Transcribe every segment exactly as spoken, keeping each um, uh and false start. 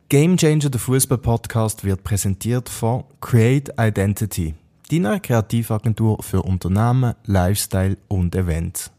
Game Changer, der Fußball-Podcast, wird präsentiert von Create Identity, deiner Kreativagentur für Unternehmen, Lifestyle und Events.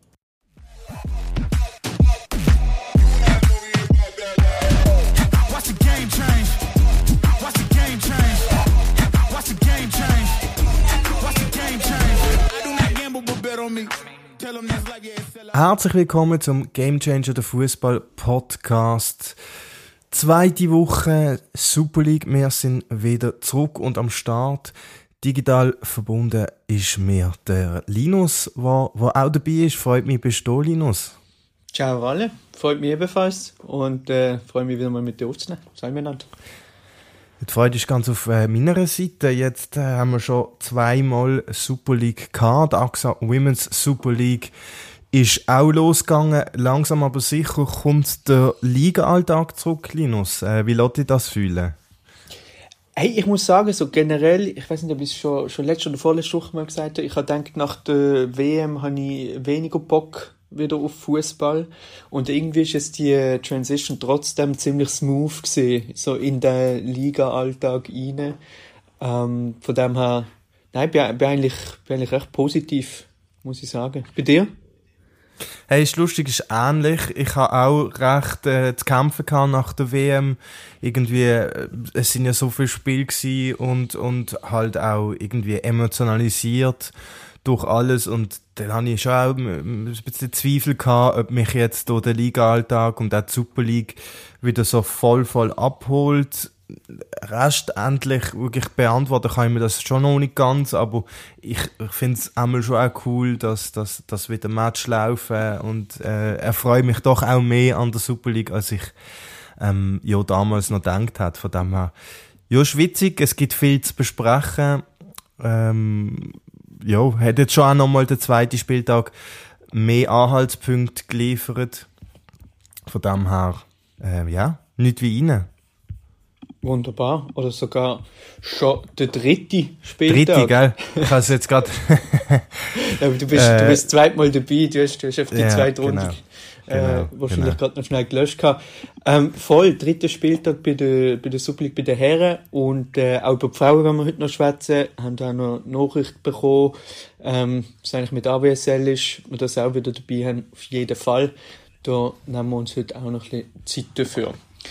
Herzlich willkommen zum Game Changer, der Fußball-Podcast. Zweite Woche Super League. Wir sind wieder zurück und am Start. Digital verbunden ist mir der Linus, der, der auch dabei ist. Freut mich, bist du da, Linus? Ciao alle, freut mich ebenfalls und äh, freue mich wieder mal mit dir aufzunehmen. Sei mir nicht. Die Freude ist ganz auf äh, meiner Seite. Jetzt äh, haben wir schon zweimal Super League gehabt. Die A X A Women's Super League ist auch losgegangen. Langsam aber sicher kommt der Liga-Alltag zurück, Linus. Äh, wie lässt dich das fühlen? Hey, ich muss sagen, so generell, ich weiß nicht, ob ich es schon, schon letzte oder vorletzte Woche mal gesagt habe, ich habe gedacht, nach der W M habe ich weniger Bock wieder auf Fußball und irgendwie ist jetzt die Transition trotzdem ziemlich smooth gewesen, so in den Liga-Alltag rein. Ähm, von dem her, nein, bin, bin, eigentlich, bin eigentlich recht positiv, muss ich sagen. Bei dir? Hey, ist lustig, ist ähnlich. Ich habe auch recht äh, zu kämpfen gehabt nach der W M. Irgendwie, äh, es sind ja so viele Spiele gewesen und, und halt auch irgendwie emotionalisiert durch alles. Und dann habe ich schon auch ein bisschen Zweifel gehabt, ob mich jetzt hier der Liga-Alltag und auch die Super League wieder so voll, voll abholt. Restendlich wirklich beantworten kann ich mir das schon noch nicht ganz, aber ich, ich finde es einmal schon auch cool, dass, dass, dass wieder Match laufen und äh, erfreue mich doch auch mehr an der Super League, als ich ähm, ja damals noch gedacht habe. Von dem her, ja, ist witzig, es gibt viel zu besprechen. Ähm, ja, hat jetzt schon auch nochmal der zweite Spieltag mehr Anhaltspunkte geliefert. Von dem her, äh, ja, nicht wie rein. Wunderbar. Oder sogar schon der dritte Spieltag. Dritte, gell? Ich habe es jetzt gerade... Aber du bist, äh, du bist zweimal dabei, du hast, du hast auf die ja, zweite Runde genau, äh, genau, wahrscheinlich genau. gerade noch schnell gelöscht gehabt. Ähm, voll, dritter Spieltag bei der, bei der Super League bei den Herren und äh, auch bei den Frauen, wenn wir heute noch schwätzen, haben da noch Nachricht bekommen, ähm, was eigentlich mit A W S L ist, wir das auch wieder dabei haben, auf jeden Fall. Da nehmen wir uns heute auch noch ein bisschen Zeit dafür.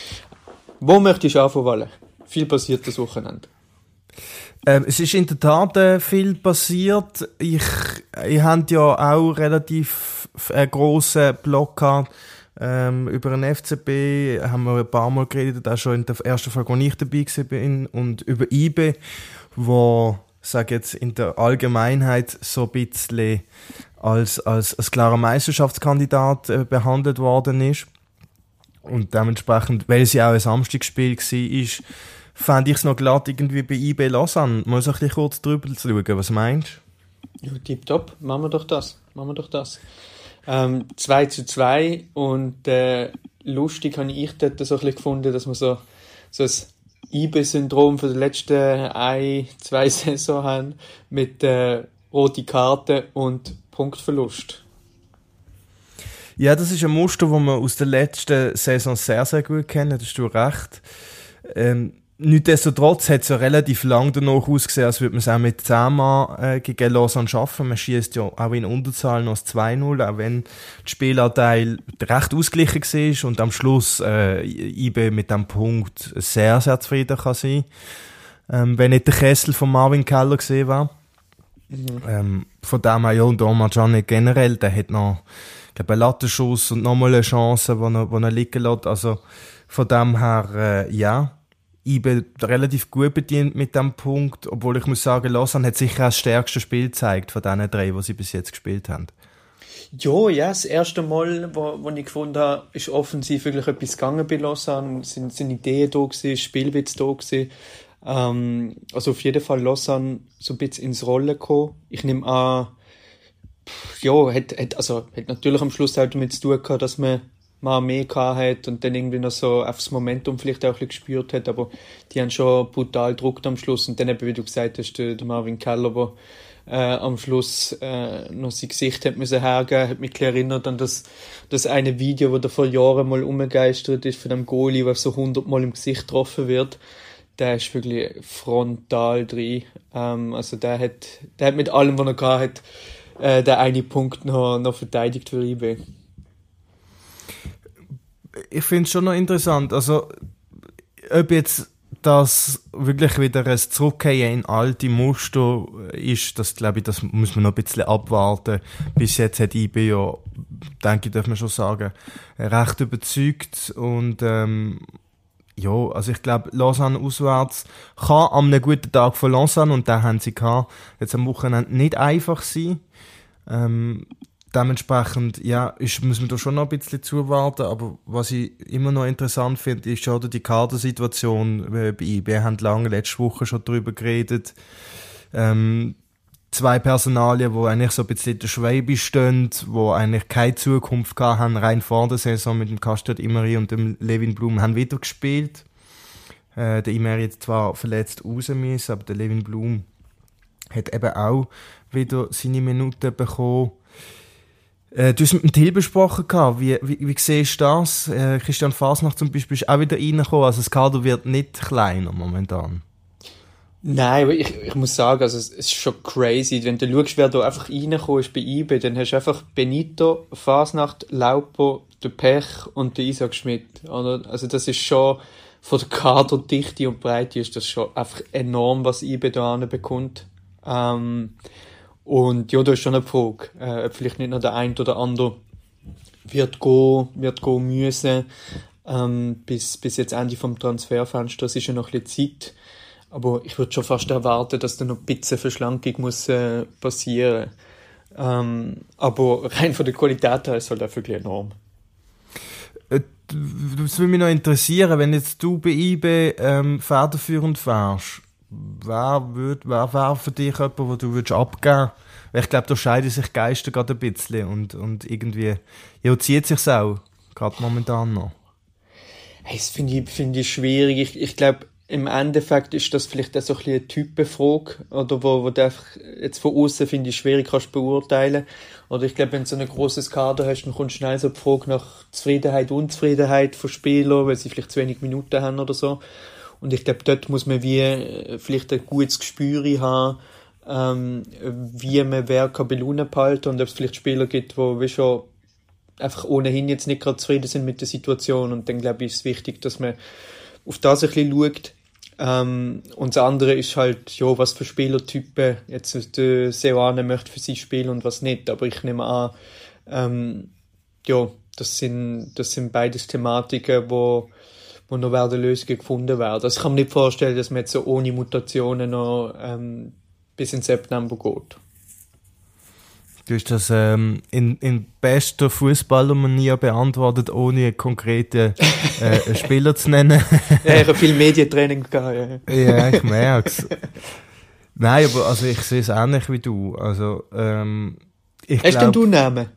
Wo möchtest du anfangen? Viel passiert das Wochenende. Ähm, es ist in der Tat äh, viel passiert. Ich, ich hatte ja auch relativ einen grossen Block gehabt. Ähm, über den F C B haben wir ein paar Mal geredet, auch schon in der ersten Folge, wo ich dabei war. Und über I B E, wo, sage jetzt, in der Allgemeinheit so ein bisschen als, als, als klarer Meisterschaftskandidat äh, behandelt worden ist. Und dementsprechend, weil es ja auch ein Samstagsspiel war, fand ich es noch glatt irgendwie bei I B E Lausanne. Mal so ein bisschen kurz drüber zu schauen. Was meinst du? Ja, tipptopp. Machen wir doch das. Machen wir doch das. Ähm, zwei zu zwei und äh, lustig habe ich dort so ein bisschen gefunden, dass wir so, so ein I B E-Syndrom für die letzten ein, zwei Saison haben mit äh, rote Karte und Punktverlust. Ja, das ist ein Muster, das wir aus der letzten Saison sehr, sehr gut kennen, da hast du recht. Ähm, Nichtsdestotrotz hat es ja relativ lang danach ausgesehen, als würde man es auch mit zehn Mann äh, gegen Lausanne schaffen. Man schießt ja auch in Unterzahl noch das zwei null, auch wenn der Spielanteil recht ausgeglichen war und am Schluss äh, I B E mit diesem Punkt sehr, sehr zufrieden kann sein. Ähm, wenn nicht der Kessel von Marvin Keller gesehen war. Mhm. Ähm, von dem her, ja, und Omar Gianni generell, der hat noch ich glaube, einen Lattenschuss und nochmal eine Chance, die er, die er liegen lässt. Also von dem her, äh, ja, I B E relativ gut bedient mit diesem Punkt, obwohl ich muss sagen, Lausanne hat sicher auch das stärkste Spiel gezeigt von diesen drei, die sie bis jetzt gespielt haben. Ja, ja, das erste Mal, wo, wo ich gefunden habe, ist offensiv wirklich etwas gegangen bei Lausanne, sind, sind Ideen da gewesen, Spielwitz da gewesen. Ähm, also auf jeden Fall Lausanne so ein bisschen ins Rollen gekommen. Ich nehme an, ja, hat, hat, also, hat natürlich am Schluss auch damit zu tun gehabt, dass man mal mehr gehabt hat und dann irgendwie noch so auf das Momentum vielleicht auch ein bisschen gespürt hat, aber die haben schon brutal gedruckt am Schluss und dann eben, wie du gesagt hast, der, der Marvin Keller, der äh, am Schluss äh, noch sein Gesicht hat müssen hergeben, hat mich ein bisschen erinnert an das, das eine Video, wo da vor Jahren mal umgegeistert ist von dem Goalie, der so hundertmal im Gesicht getroffen wird. Der ist wirklich frontal drin. Ähm, also der hat, der hat mit allem, was er gehabt hat, äh, den einen Punkt noch, noch verteidigt für I B. Ich finde es schon noch interessant, also ob jetzt das wirklich wieder ein Zurückkehren in alte Muster ist, das glaube ich, das muss man noch ein bisschen abwarten. Bis jetzt hat I B ja, denke ich, darf man schon sagen, recht überzeugt und ähm, ja, also ich glaube, Lausanne auswärts kann an einem guten Tag von Lausanne, und den haben sie gehabt, jetzt am Wochenende nicht einfach sein. Ähm, dementsprechend, ja, ist, muss man da schon noch ein bisschen zuwarten, aber was ich immer noch interessant finde, ist schon die Kadersituation äh, bei I B. Wir haben lange letzte Woche schon darüber geredet. Ähm, zwei Personalien, die eigentlich so ein bisschen in der Schwebe stehen, die eigentlich keine Zukunft gehabt haben, rein vor der Saison mit dem Castert Imeri und dem Levin Blum, haben wieder gespielt. Äh, der Imeri hat zwar verletzt raus müssen, aber der Levin Blum hat eben auch wieder seine Minuten bekommen. Äh, du hast mit dem Till besprochen, wie, wie, wie siehst du das? Äh, Christian Fasnacht zum Beispiel ist auch wieder reingekommen, also das Kader wird nicht kleiner momentan. Nein, aber ich, ich muss sagen, also es, es ist schon crazy, wenn du schaust, wer da einfach reingekommen ist bei I B, dann hast du einfach Benito, Fasnacht, Lauper, der Pech und der Isaac Schmidt, oder? Also das ist schon, von der Kaderdichte und Breite ist das schon einfach enorm, was I B da bekommt. Ähm, und ja, da ist schon eine Frage, äh, ob vielleicht nicht noch der ein oder andere wird gehen, wird gehen müssen, ähm, bis, bis jetzt Ende vom Transferfenster, das ist ja noch ein bisschen Zeit. Aber ich würde schon fast erwarten, dass da noch ein bisschen Verschlankung muss äh, passieren. Ähm, aber rein von der Qualität her ist es halt auch wirklich enorm. Das würde mich noch interessieren, wenn jetzt du bei I B ähm, federführend wärst, wer würde, wer wäre für dich jemand, den du würdest abgeben? Weil ich glaube, da scheiden sich Geister gerade ein bisschen und, und irgendwie, ja, zieht sich's auch, gerade momentan noch. Hey, das finde ich, finde ich schwierig. Ich, ich glaube, im Endeffekt ist das vielleicht auch so ein bisschen eine Typenfrage, oder wo, wo du einfach jetzt von außen, finde ich, schwierig kannst beurteilen. Oder ich glaube, wenn du so ein grosses Kader hast, dann kommt schnell so die Frage nach Zufriedenheit, Unzufriedenheit von Spielern, weil sie vielleicht zu wenig Minuten haben oder so. Und ich glaube, dort muss man wie vielleicht ein gutes Gespür haben, ähm, wie man wer kann bei Laune behalten und ob es vielleicht Spieler gibt, die wie schon einfach ohnehin jetzt nicht gerade zufrieden sind mit der Situation. Und dann glaube ich, ist es wichtig, dass man auf das ein bisschen schaut. Ähm, und das andere ist halt, ja, was für Spielertypen jetzt der Seoane möchte für sich spielen und was nicht. Aber ich nehme an, ähm, ja, das sind, das sind beides Thematiken, wo, wo noch werden Lösungen gefunden werden. Also ich kann mir nicht vorstellen, dass man jetzt so ohne Mutationen noch ähm, bis in September geht. Du hast das ähm, in, in bester Fußballermanier beantwortet, ohne konkrete äh, Spieler zu nennen. Ja, ich habe viel Medientraining gehabt. Ja, ja ich merke es. Nein, aber also ich sehe es ähnlich wie du. Also, ähm, ich Hast glaub, denn du Namen?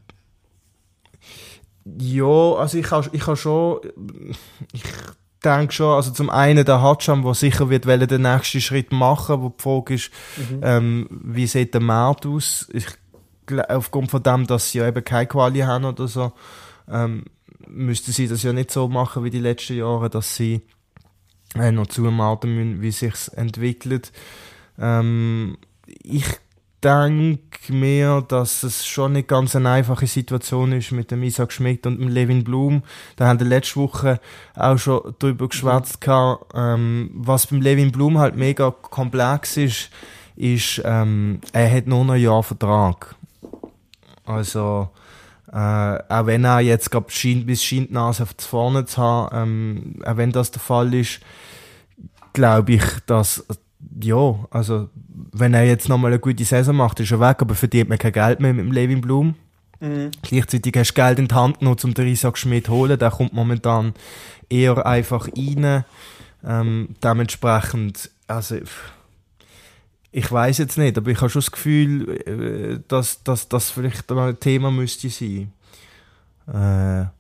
Ja, also ich habe ich ha schon... Ich denke schon, also zum einen der Hatscham, der sicher wird wollen, den nächsten Schritt machen, wo die Frage ist, mhm. ähm, wie sieht der Markt aus? Ich aufgrund von dem, dass sie ja eben keine Quali haben oder so, ähm, müssten sie das ja nicht so machen wie die letzten Jahre, dass sie äh, noch zuwarten müssen, wie sich's entwickelt. Ähm, ich denke mir, dass es schon nicht ganz eine einfache Situation ist mit dem Isaac Schmidt und dem Levin Blum. Da haben wir letzte Woche auch schon drüber geschwätzt. Mhm. Ähm, was beim Levin Blum halt mega komplex ist, ist, ähm, er hat nur noch ein Jahr Vertrag. Also, äh, auch wenn er jetzt glaub, scheint, bis scheint die Nase auf vorne zu haben, ähm, auch wenn das der Fall ist, glaube ich, dass, ja, also, wenn er jetzt nochmal eine gute Saison macht, ist er weg, aber verdient man kein Geld mehr mit dem Levin Blum. Mhm. Gleichzeitig hast du Geld in die Hand genommen, um den Isaac Schmidt zu holen, der kommt momentan eher einfach rein, ähm, dementsprechend, also, ich weiss jetzt nicht, aber ich habe schon das Gefühl, dass das vielleicht ein Thema müsste sein. Äh,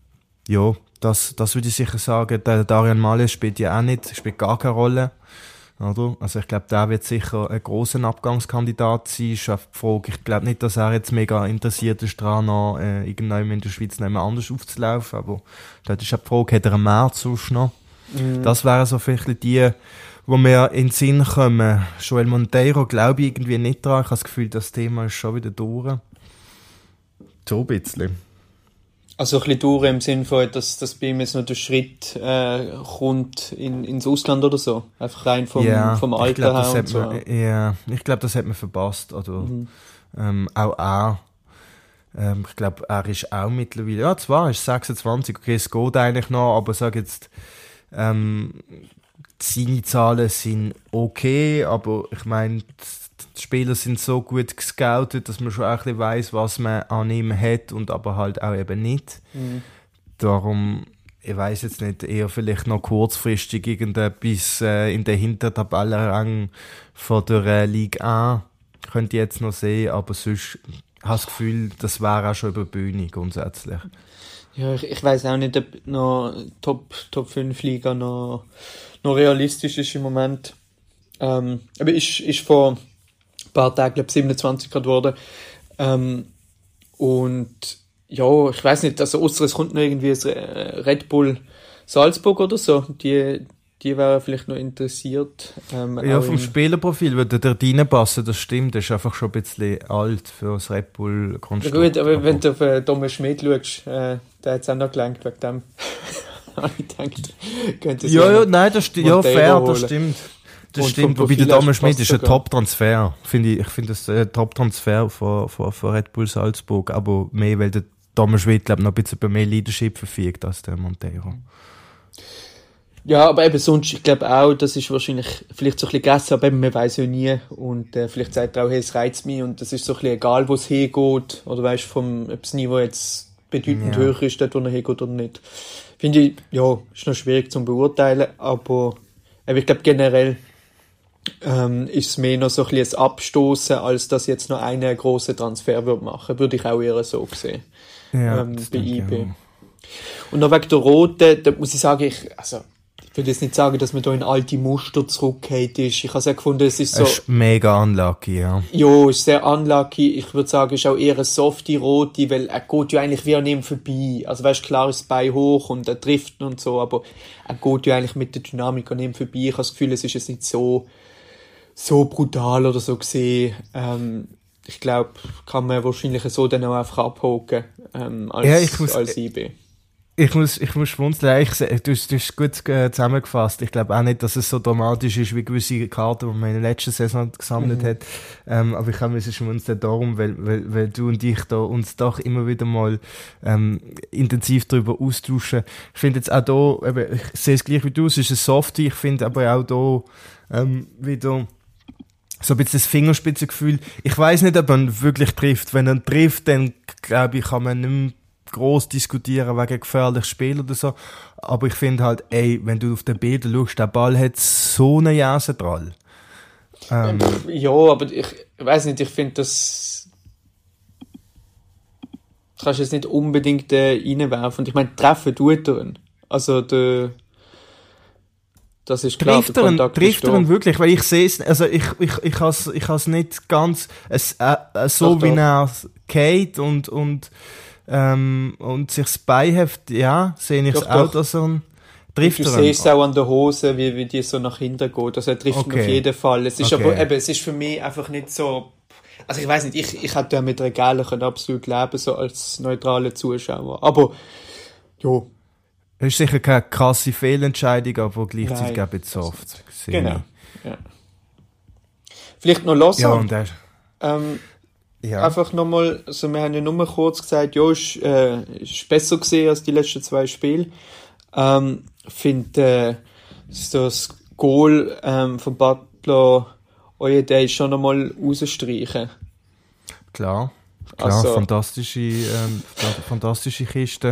ja, das, das würde ich sicher sagen. Der Darian Malé spielt ja auch nicht, spielt gar keine Rolle. Oder? Also ich glaube, der wird sicher ein grosser Abgangskandidat sein. Ist auch die Frage, ich glaube nicht, dass er jetzt mega interessiert ist daran, noch äh, irgendwann in der Schweiz noch immer anders aufzulaufen. Aber dort ist auch die Frage, hat er einen März sonst noch? Mhm. Das wären so vielleicht die, wo mir in den Sinn kommen. Joel Monteiro glaube ich irgendwie nicht dran. Ich habe das Gefühl, das Thema ist schon wieder durch. So ein bisschen. Also ein bisschen durch im Sinne von, dass, dass bei ihm jetzt noch der Schritt äh, kommt in, ins Ausland oder so. Einfach rein vom, ja, vom Alter her und so. Man, ja, ich glaube, das hat man verpasst. Oder, mhm. ähm, auch er. Ähm, ich glaube, er ist auch mittlerweile, ja zwar ist sechsundzwanzig, okay, es geht eigentlich noch, aber sag jetzt, ähm, seine Zahlen sind okay, aber ich meine, die Spieler sind so gut gescoutet, dass man schon auch ein bisschen weiss, was man an ihm hat und aber halt auch eben nicht. Mhm. Darum, ich weiss jetzt nicht, eher vielleicht noch kurzfristig irgendetwas äh, in den Hintertabellenrang von der äh, Ligue eins könnte ich jetzt noch sehen, aber sonst habe ich das Gefühl, das wäre auch schon über die Bühne grundsätzlich. Ja, ich, ich weiss auch nicht, ob noch Top, Top fünf Liga noch, noch realistisch ist im Moment. Ähm, aber ist, ist vor ein paar Tagen, glaube ich, siebenundzwanzig Grad geworden. Ähm, und ja, ich weiss nicht, also ausser es kommt noch irgendwie ein Red Bull Salzburg oder so. Die, die wären vielleicht noch interessiert. Ähm, ja, vom Spielerprofil würde der reinpassen, das stimmt. Das ist einfach schon ein bisschen alt für das Red Bull-Konstrukt. Ja gut, aber, aber wenn du auf äh, Thomas Schmid schaust, äh, der hat es auch noch gelangt wegen dem. Ich denke, könnte es ja, ja, nein, das stimmt. Ja, fair, das stimmt. Das und stimmt, wobei der Thomas Schmid ist ein Top-Transfer. Finde ich, ich finde das ein Top-Transfer von, von, von Red Bull Salzburg. Aber mehr, weil der Thomas Schmid, glaube ich, noch ein bisschen über mehr Leadership verfügt als der Monteiro. Ja, aber eben sonst, ich glaube auch, das ist wahrscheinlich vielleicht so ein bisschen gegessen, aber eben, man weiss ja nie. Und äh, vielleicht sagt er auch, hey, es reizt mich und das ist so ein bisschen egal, wo es hingeht. Oder weißt du, vom, ob das Niveau jetzt bedeutend ja. höher ist, dort, wo er hingeht oder nicht. Finde ich, ja, ist noch schwierig zu beurteilen, aber eben, ich glaube generell ähm, ist es mehr noch so ein bisschen ein Abstoßen, als dass jetzt noch einen grossen Transfer würde machen. Würde ich auch eher so sehen. Ja, ähm, bei I B. Ja. Und noch wegen der Roten, da muss ich sagen, ich, also, ich will jetzt nicht sagen, dass man da in alte Muster zurückgeht ist. Ich habe es ja gefunden, es ist so... Es ist mega unlucky, ja. Ja, es ist sehr unlucky. Ich würde sagen, es ist auch eher eine softe Rote, weil er geht ja eigentlich wie an ihm vorbei. Also weißt, klar ist das Bein hoch und er trifft und so, aber er geht ja eigentlich mit der Dynamik an ihm vorbei. Ich habe das Gefühl, es ist jetzt nicht so, so brutal oder so gesehen. Ähm, ich glaube, kann man wahrscheinlich so dann auch einfach abhaken, ähm, als, ja, ich muss, als I B. Ich muss, ich muss schmunzeln. Ich, du hast es gut äh, zusammengefasst. Ich glaube auch nicht, dass es so dramatisch ist wie gewisse Karten, die man in der letzten Saison gesammelt mhm. hat. Ähm, aber ich habe mich schmunzeln darum, weil, weil, weil du und ich da uns doch immer wieder mal ähm, intensiv darüber austauschen. Ich finde jetzt auch da, eben, ich sehe es gleich wie du, es ist ein Softie. Ich finde aber auch da ähm, wieder so ein bisschen das Fingerspitzengefühl. Ich weiss nicht, ob man wirklich trifft. Wenn er trifft, dann glaube ich, kann man nicht mehr gross diskutieren wegen gefährliches Spiel oder so. Aber ich finde halt, ey, wenn du auf den Bildern schaust, der Ball hat so einen Jasendrall. Ähm. Ja, aber ich weiss nicht, ich finde, das du kannst jetzt nicht unbedingt äh, reinwerfen. Und ich meine, treffen tut er ihn. Also, der das ist klar, trifft er ihn, trifft er ihn wirklich, weil ich sehe es, also ich, ich, ich has, ich has nicht ganz, es, äh, äh, so doch, wie doch. Er geht und, und, ähm, und sich das Bein heft, ja, sehe ich es auch, doch. Dass er ihn trifft. Du siehst es auch an der Hose, wie, wie die so nach hinten geht, also er trifft okay. ihn auf jeden Fall. Es ist okay. aber eben, es ist für mich einfach nicht so, also ich weiss nicht, ich, ich hätte ja mit Regalen absolut leben, so als neutraler Zuschauer, aber, jo. Es ist sicher keine krasse Fehlentscheidung, aber gleichzeitig auch ein bisschen soft. Genau. Ja. Vielleicht noch los. Ja, und der, ähm, ja. Einfach nochmal, also wir haben ja nur kurz gesagt, ja, ist, äh, ist besser gesehen als die letzten zwei Spiele. Ähm, finde, äh, das Goal ähm, von Pablo Oyedei schon nochmal rausstreichen. Klar, klar, also, fantastische, ähm, fantastische Kiste.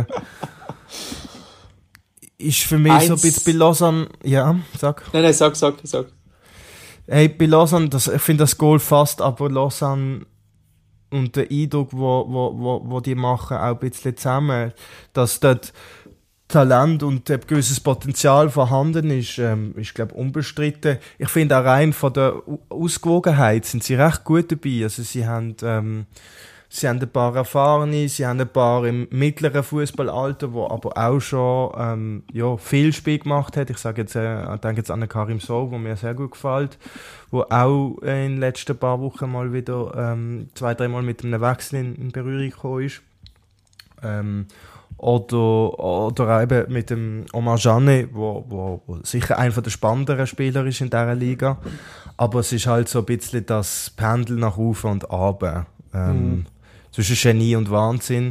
Ist für mich Eins. So ein bisschen bei Lausanne, ja, sag. Nein, nein, sag, sag, sag. Hey, bei Lausanne, das, ich finde das Goal fast, aber Lausanne und der Eindruck, wo, wo, wo, wo die machen, auch ein bisschen zusammen, dass dort Talent und ein gewisses Potenzial vorhanden ist, ähm, ist glaube unbestritten. Ich finde auch rein von der Ausgewogenheit sind sie recht gut dabei. Also sie haben ähm, Sie haben ein paar Erfahrene, sie haben ein paar im mittleren Fußballalter, wo aber auch schon ähm, ja, viel Spiel gemacht hat. Ich sage jetzt, äh, ich denke jetzt an den Karim Sow, der mir sehr gut gefällt, wo auch äh, in den letzten paar Wochen mal wieder ähm, zwei, dreimal mit einem Wechsel in, in Berührung gekommen ist. Ähm, oder, oder eben mit dem Omar Jane, wo, wo, wo sicher einer der spannenderen Spieler ist in dieser Liga. Aber es ist halt so ein bisschen das Pendel nach oben und runter. Ähm, mhm. Zwischen Genie und Wahnsinn,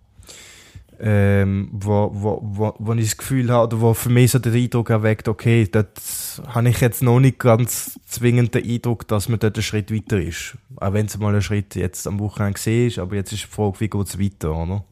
ähm, wo, wo, wo, wo ich das Gefühl habe, oder wo für mich so den Eindruck erweckt, okay, das habe ich jetzt noch nicht ganz zwingend den Eindruck, dass man dort einen Schritt weiter ist. Auch wenn es mal ein Schritt jetzt am Wochenende gesehen ist, aber jetzt ist die Frage, wie geht es weiter, oder?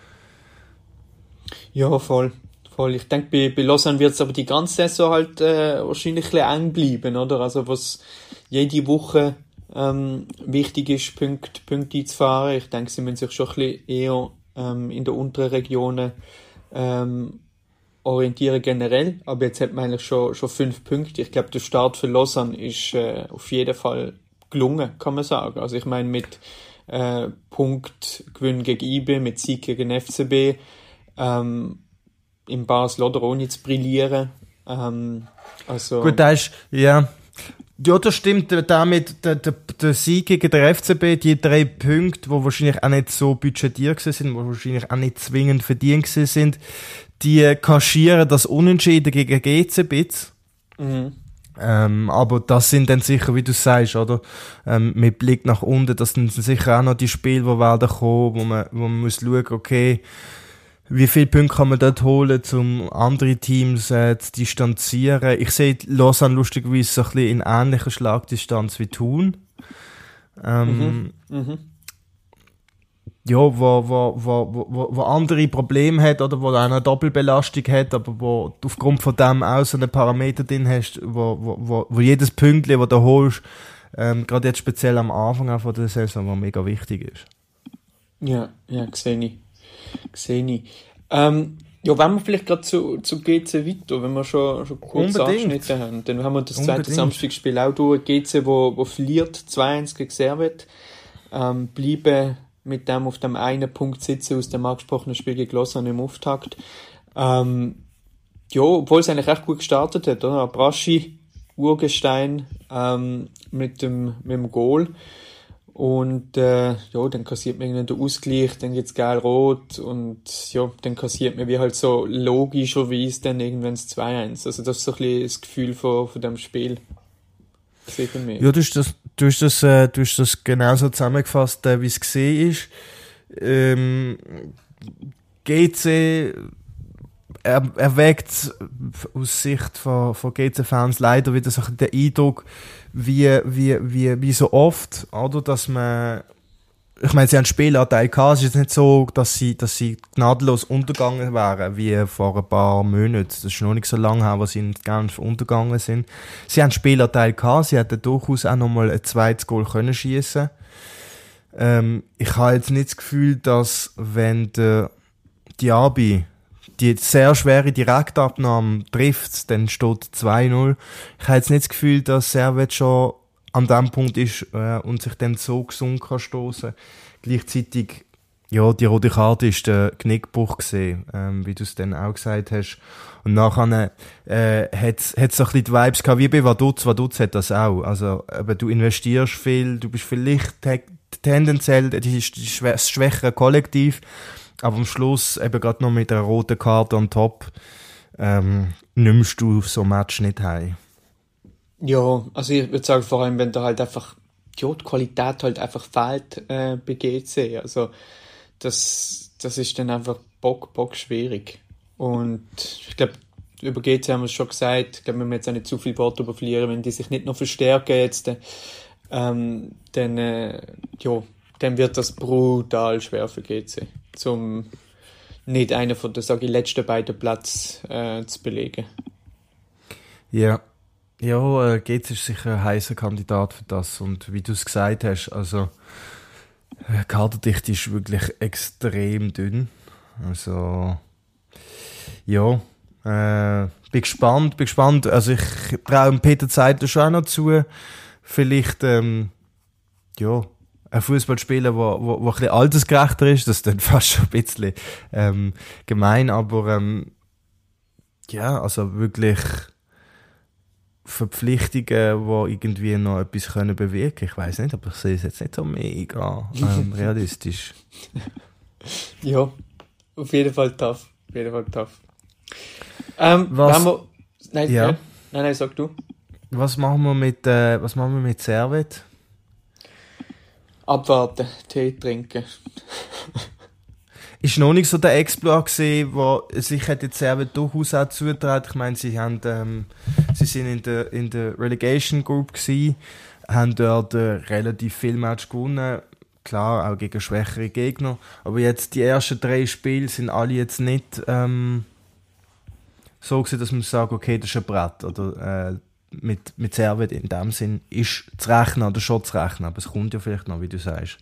Ja, voll. voll. Ich denke, bei, bei Lausanne wird es aber die ganze Saison halt äh, wahrscheinlich ein bisschen eng bleiben, oder? Also was jede Woche Ähm, wichtig ist, Punkte, Punkte einzufahren. Ich denke, sie müssen sich schon ein bisschen eher ähm, in den unteren Regionen ähm, orientieren generell. Aber jetzt hat man eigentlich schon, schon fünf Punkte. Ich glaube, der Start für Lausanne ist äh, auf jeden Fall gelungen, kann man sagen. Also ich meine, mit äh, Punktgewinn gegen I B, mit Sieg gegen F C B, ähm, im Basel-Oder ohne zu brillieren. Ähm, also Gut, da ist, ja... Ja, das stimmt. Damit der, der, der Sieg gegen den F C B, die drei Punkte, die wahrscheinlich auch nicht so budgetiert sind, die wahrscheinlich auch nicht zwingend verdient sind, die kaschieren das Unentschieden gegen G C B. Mhm. Ähm, aber das sind dann sicher, wie du sagst, oder? Ähm, mit Blick nach unten, das sind sicher auch noch die Spiele, die werden kommen, wo man, wo man muss schauen, okay, wie viele Punkte kann man dort holen, um andere Teams äh, zu distanzieren? Ich sehe Lausanne lustigerweise so ein bisschen in ähnlicher Schlagdistanz wie Thun. Ähm, mhm. Mhm. Ja, wo, wo, wo, wo, wo andere Probleme hat oder wo eine Doppelbelastung hat, aber wo du aufgrund von dem auch so einen Parameter drin hast, wo, wo, wo, wo jedes Pünktchen, das du holst, ähm, gerade jetzt speziell am Anfang auch von der Saison, was mega wichtig ist. Ja, ja, sehe ich. Sehe ich. Ähm, ja, wenn wir vielleicht gerade zu, zu G C weiter, wenn wir schon, schon kurz angeschnitten haben, dann haben wir das zweite Unbedingt. Samstagsspiel auch durch. G C, wo, wo verliert zwei eins gegen Servette, ähm, bleiben mit dem auf dem einen Punkt sitzen aus dem angesprochenen Spiel gegen Lausanne im Auftakt. Ähm, ja, obwohl es eigentlich echt gut gestartet hat, oder? Abraschi, Urgestein ähm, mit dem mit dem Goal. Und äh, ja, dann kassiert man den Ausgleich, dann gibt's geil rot und ja, dann kassiert man wie halt so logischerweise dann irgendwann das zwei eins. Also das ist so ein bisschen das Gefühl von, von dem Spiel. Ja, du hast das, du hast das, äh, du hast das genauso zusammengefasst, äh, wie es gesehen ist. Ähm, G C er, erweckt aus Sicht von, von G C-Fans leider wieder so den Eindruck, wie, wie, wie, wie so oft, oder, dass man, ich meine, sie haben Spielanteil gehabt, es ist nicht so, dass sie, dass sie gnadenlos untergegangen wären, wie vor ein paar Monaten. Das ist noch nicht so lange her, wo sie nicht ganz untergegangen sind. Sie haben Spielanteil gehabt, sie hätten durchaus auch nochmal ein zweites Goal können schiessen. Ähm, ich habe jetzt nicht das Gefühl, dass, wenn der Diaby die sehr schwere Direktabnahme trifft, dann steht zwei null. Ich habe jetzt nicht das Gefühl, dass Servette schon an dem Punkt ist äh, und sich dann so gesund kann stoßen. Gleichzeitig, ja, die rote Karte ist der Knickbruch gesehen, ähm, wie du es dann auch gesagt hast. Und nachher äh, hat es so ein bisschen die Vibes gehabt, wie bei Vaduz. Vaduz hat das auch. Also, eben, du investierst viel, du bist vielleicht te- tendenziell das schwächere Kollektiv, aber am Schluss, eben gerade noch mit einer roten Karte on top, ähm, nimmst du so ein Match nicht heim. Ja, also ich würde sagen, vor allem, wenn da halt einfach, ja, die Qualität halt einfach fehlt äh, bei G C. Also das, das ist dann einfach bock, bock schwierig. Und ich glaube, über G C haben wir es schon gesagt, ich glaube, wir müssen jetzt auch nicht zu viel Wort darüber verlieren, wenn die sich nicht noch verstärken jetzt, ähm, dann, äh, ja, dann wird das brutal schwer für G C, zum nicht einer von den, sage ich, letzten beiden Plätzen äh, zu belegen. Ja, ja, äh, G C ist sicher ein heißer Kandidat für das und wie du es gesagt hast, also äh, Kaderdichte ist wirklich extrem dünn, also ja, äh, bin gespannt, bin gespannt. Also ich traue Peter Zeidler schon auch noch zu. Vielleicht, ähm, ja, ein Fußballspieler, der wo, wo, wo ein bisschen altersgerechter ist, das ist dann fast schon ein bisschen ähm, gemein, aber ähm, ja, also wirklich Verpflichtungen, die irgendwie noch etwas können bewirken. Ich weiß nicht, aber ich sehe es jetzt nicht so mega ähm, realistisch. Ja, auf jeden Fall tough. Auf jeden Fall tough. Ähm, was, wir, nein, ja. nein, nein, nein, sag du. Was machen wir mit, äh, was machen wir mit Servet? Abwarten, Tee trinken. Ist noch nicht so der Exploit gesehen, wo sich hat jetzt Servet durchaus auch zugetraut. Ich meine, sie haben, ähm, sie sind in der in der Relegation Group gsi, haben dort äh, relativ viel Match gewonnen. Klar, auch gegen schwächere Gegner. Aber jetzt die ersten drei Spiele sind alle jetzt nicht ähm, so gewesen, dass man sagt, okay, das ist ein Brett. Oder äh, mit, mit Servet in dem Sinn ist zu rechnen oder schon zu rechnen. Aber es kommt ja vielleicht noch, wie du sagst.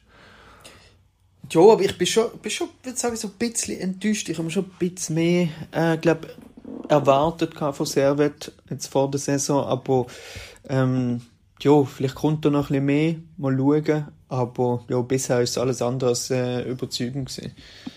Ja, aber ich bin schon, bin schon würde sagen, so ein bisschen enttäuscht. Ich habe mir schon ein bisschen mehr äh, glaub, erwartet von Servet jetzt vor der Saison. Aber ähm, ja, vielleicht kommt da noch ein bisschen mehr. Mal schauen. Aber ja, bisher ist alles andere als äh, überzeugend gewesen.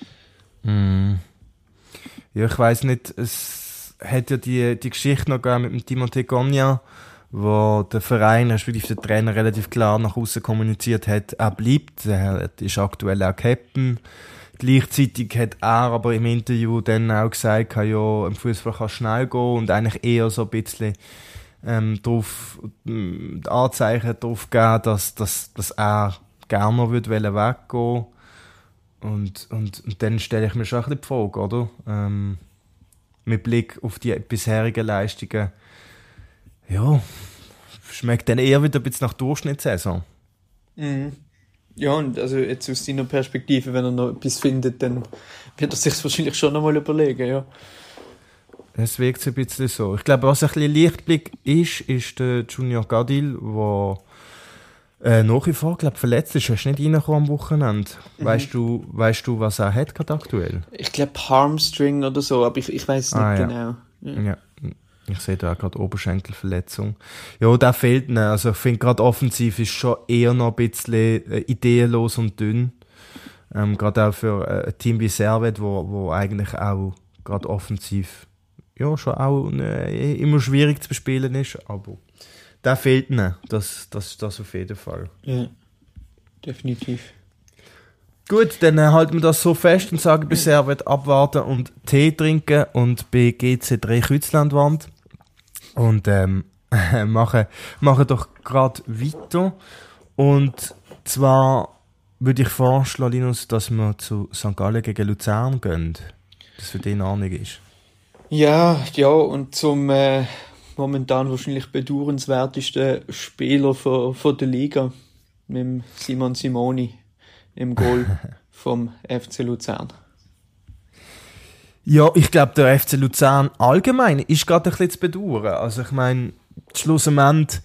Mm. Ja, ich weiss nicht, es hat ja die, die Geschichte noch gegeben mit dem Timothée Cogna, wo der Verein, respektive der Trainer, relativ klar nach außen kommuniziert hat, er bleibt, er ist aktuell auch Captain. Gleichzeitig hat er aber im Interview dann auch gesagt, ja, im Fußball kann schnell gehen und eigentlich eher so ein bisschen ähm, drauf, ähm, Anzeichen darauf geben, dass, dass, dass er gerne noch weggehen würde. Und, und, und dann stelle ich mir schon ein bisschen die Frage, oder? Ähm, mit Blick auf die bisherigen Leistungen, ja, schmeckt dann eher wieder ein bisschen nach Durchschnittssaison. Mhm. Ja, und also jetzt aus seiner Perspektive, wenn er noch etwas findet, dann wird er sich wahrscheinlich schon noch mal überlegen, ja. Es wirkt ein bisschen so. Ich glaube, was ein bisschen Lichtblick ist, ist der Junior Gadil, der äh, nach wie vor, glaube verletzt ist. Er ist nicht reingekommen am Wochenende. Mhm. Weißt du, weißt du, was er hat gerade aktuell? Ich glaube Harmstring oder so, aber ich, ich weiß es nicht ah, ja. genau. Ja. ja. Ich sehe da gerade Oberschenkelverletzung. Ja, der fehlt nicht. Also ich finde gerade offensiv ist schon eher noch ein bisschen äh, ideenlos und dünn. Ähm, gerade auch für äh, ein Team wie Servet, wo, wo eigentlich auch gerade offensiv ja, schon auch äh, immer schwierig zu bespielen ist. Aber der fehlt nicht. Das, das, das auf jeden Fall. Ja, definitiv. Gut, dann äh, halten wir das so fest und sagen, bei Servet abwarten und Tee trinken und bei G C drei Kützlandwand. Und ähm, machen, machen doch gerade weiter. Und zwar würde ich vorschlagen, Linus, dass wir zu Sankt Gallen gegen Luzern gehen. Das für dich in Ordnung ist. Ja, ja, und zum äh, momentan wahrscheinlich bedauernswertesten Spieler von, von der Liga, mit dem Simon Simoni im Goal vom F C Luzern. Ja, ich glaube, der F C Luzern allgemein ist gerade ein bisschen zu bedauern. Also ich meine, schlussendlich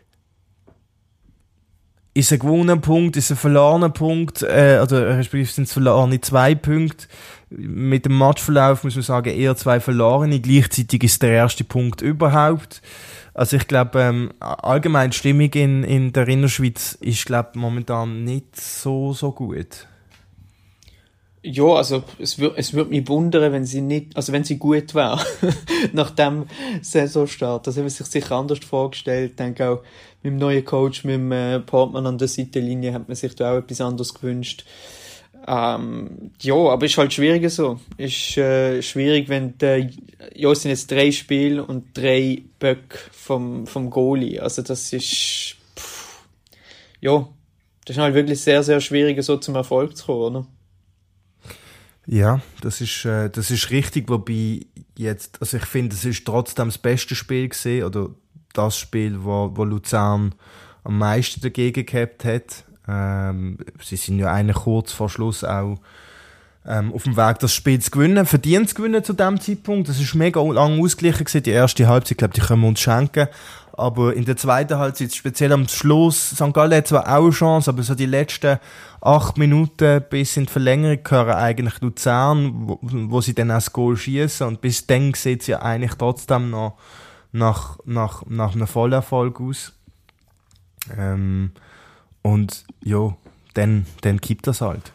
ist ein gewonnener Punkt, ist ein verlorener Punkt, äh, oder respektive sind es verlorene zwei Punkte. Mit dem Matchverlauf muss man sagen, eher zwei verlorene. Gleichzeitig ist der erste Punkt überhaupt. Also ich glaube, ähm, allgemein die Stimmung in, in der Innerschweiz ist, glaube momentan nicht so, so gut. Ja, also es würde es würd mich wundern, wenn sie nicht, also wenn sie gut wäre nach dem Saisonstart. Das haben sie sich sicher anders vorgestellt. Ich denke auch mit dem neuen Coach, mit dem äh, Portmann an der Seitenlinie, hat man sich da auch etwas anderes gewünscht. Ähm, ja, aber ist halt schwieriger so. Ist äh, schwierig, wenn der, ja, es sind jetzt drei Spiele und drei Böcke vom, vom Goalie. Also das ist, pff, ja, das ist halt wirklich sehr, sehr schwierig, so zum Erfolg zu kommen, oder? Ja, das ist, äh, das ist richtig, wobei jetzt, also ich finde, es ist trotzdem das beste Spiel gewesen, oder das Spiel, wo, wo Luzern am meisten dagegen gehabt hat. Ähm, sie sind ja eigentlich kurz vor Schluss auch ähm, auf dem Weg, das Spiel zu gewinnen, verdient zu gewinnen zu dem Zeitpunkt. Das ist mega lang ausgeglichen gewesen. Die erste Halbzeit, glaube ich, die können wir uns schenken. Aber in der zweiten Halbzeit, speziell am Schluss, Sankt Gallen hat zwar auch eine Chance, aber so die letzten acht Minuten bis in die Verlängerung gehören eigentlich Luzern, wo, wo sie dann auch das Goal schießen. Und bis dann sieht es ja eigentlich trotzdem noch nach, nach, nach einem Vollerfolg aus. Ähm, und ja, dann, dann kippt das halt.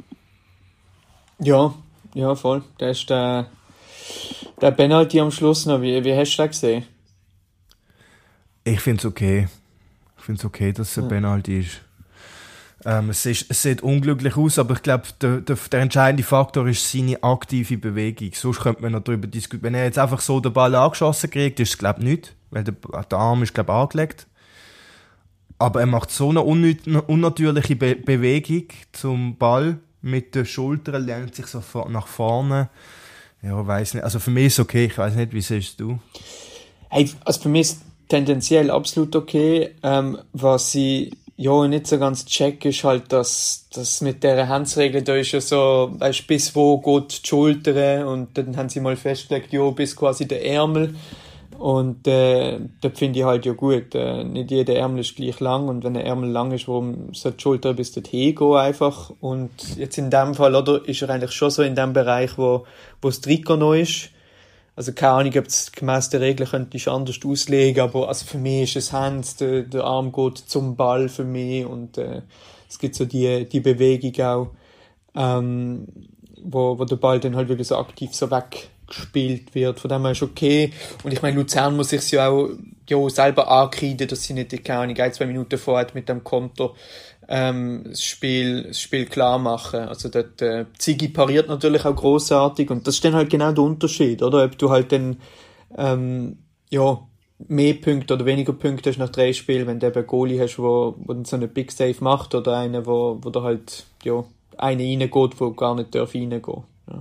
Ja, ja, voll. Da ist der, der Penalty am Schluss noch. Wie, wie hast du das gesehen? Ich finde es okay. Ich finde es okay, dass es ein ja. Penalty ist. Ähm, es ist. Es sieht unglücklich aus, aber ich glaube, der, der, der entscheidende Faktor ist seine aktive Bewegung. Sonst könnte man noch darüber diskutieren. Wenn er jetzt einfach so den Ball angeschossen kriegt, ist es, glaube ich, nicht. Weil der, der Arm ist, glaube ich, angelegt. Aber er macht so eine unnatürliche Be- Bewegung zum Ball mit den Schultern, lehnt sich so nach vorne. Ja, weiß nicht. Also für mich ist es okay. Ich weiß nicht, wie siehst du? Hey, also für mich ist tendenziell absolut okay. Ähm, was ich ja nicht so ganz check, ist halt, dass das mit der Handsregel, da ist ja so, weißt, bis wo geht die Schulter, und dann haben sie mal festgelegt, ja, bis quasi der Ärmel. Und äh, das finde ich halt ja gut. Äh, nicht jeder Ärmel ist gleich lang, und wenn der Ärmel lang ist, warum soll die Schulter bis dorthin gehen einfach? Und jetzt in dem Fall, oder, ist er eigentlich schon so in dem Bereich, wo, wo das Trikot noch ist. Also keine Ahnung, ob es gemäss der Regel könnte ich anders auslegen, aber also für mich ist es Hand, der, der Arm geht zum Ball für mich, und äh, es gibt so die, die Bewegung auch, ähm, wo, wo der Ball dann halt wirklich so aktiv so weggespielt wird. Von dem her ist okay. Und ich meine, Luzern muss sich ja auch ja, selber ankreiden, dass sie nicht, keine Ahnung, ein, zwei Minuten vorher mit dem Konto ähm, das Spiel, das Spiel klar machen. Also dort, äh, Ziggy pariert natürlich auch grossartig, und das ist dann halt genau der Unterschied, oder? Ob du halt dann, ähm, ja, mehr Punkte oder weniger Punkte hast nach drei Spielen, wenn du eben einen Goalie hast, wo, wo dann so einen Big Save macht, oder einen, wo, wo da halt, ja, einer reingeht, der gar nicht darf reingehen. Ja.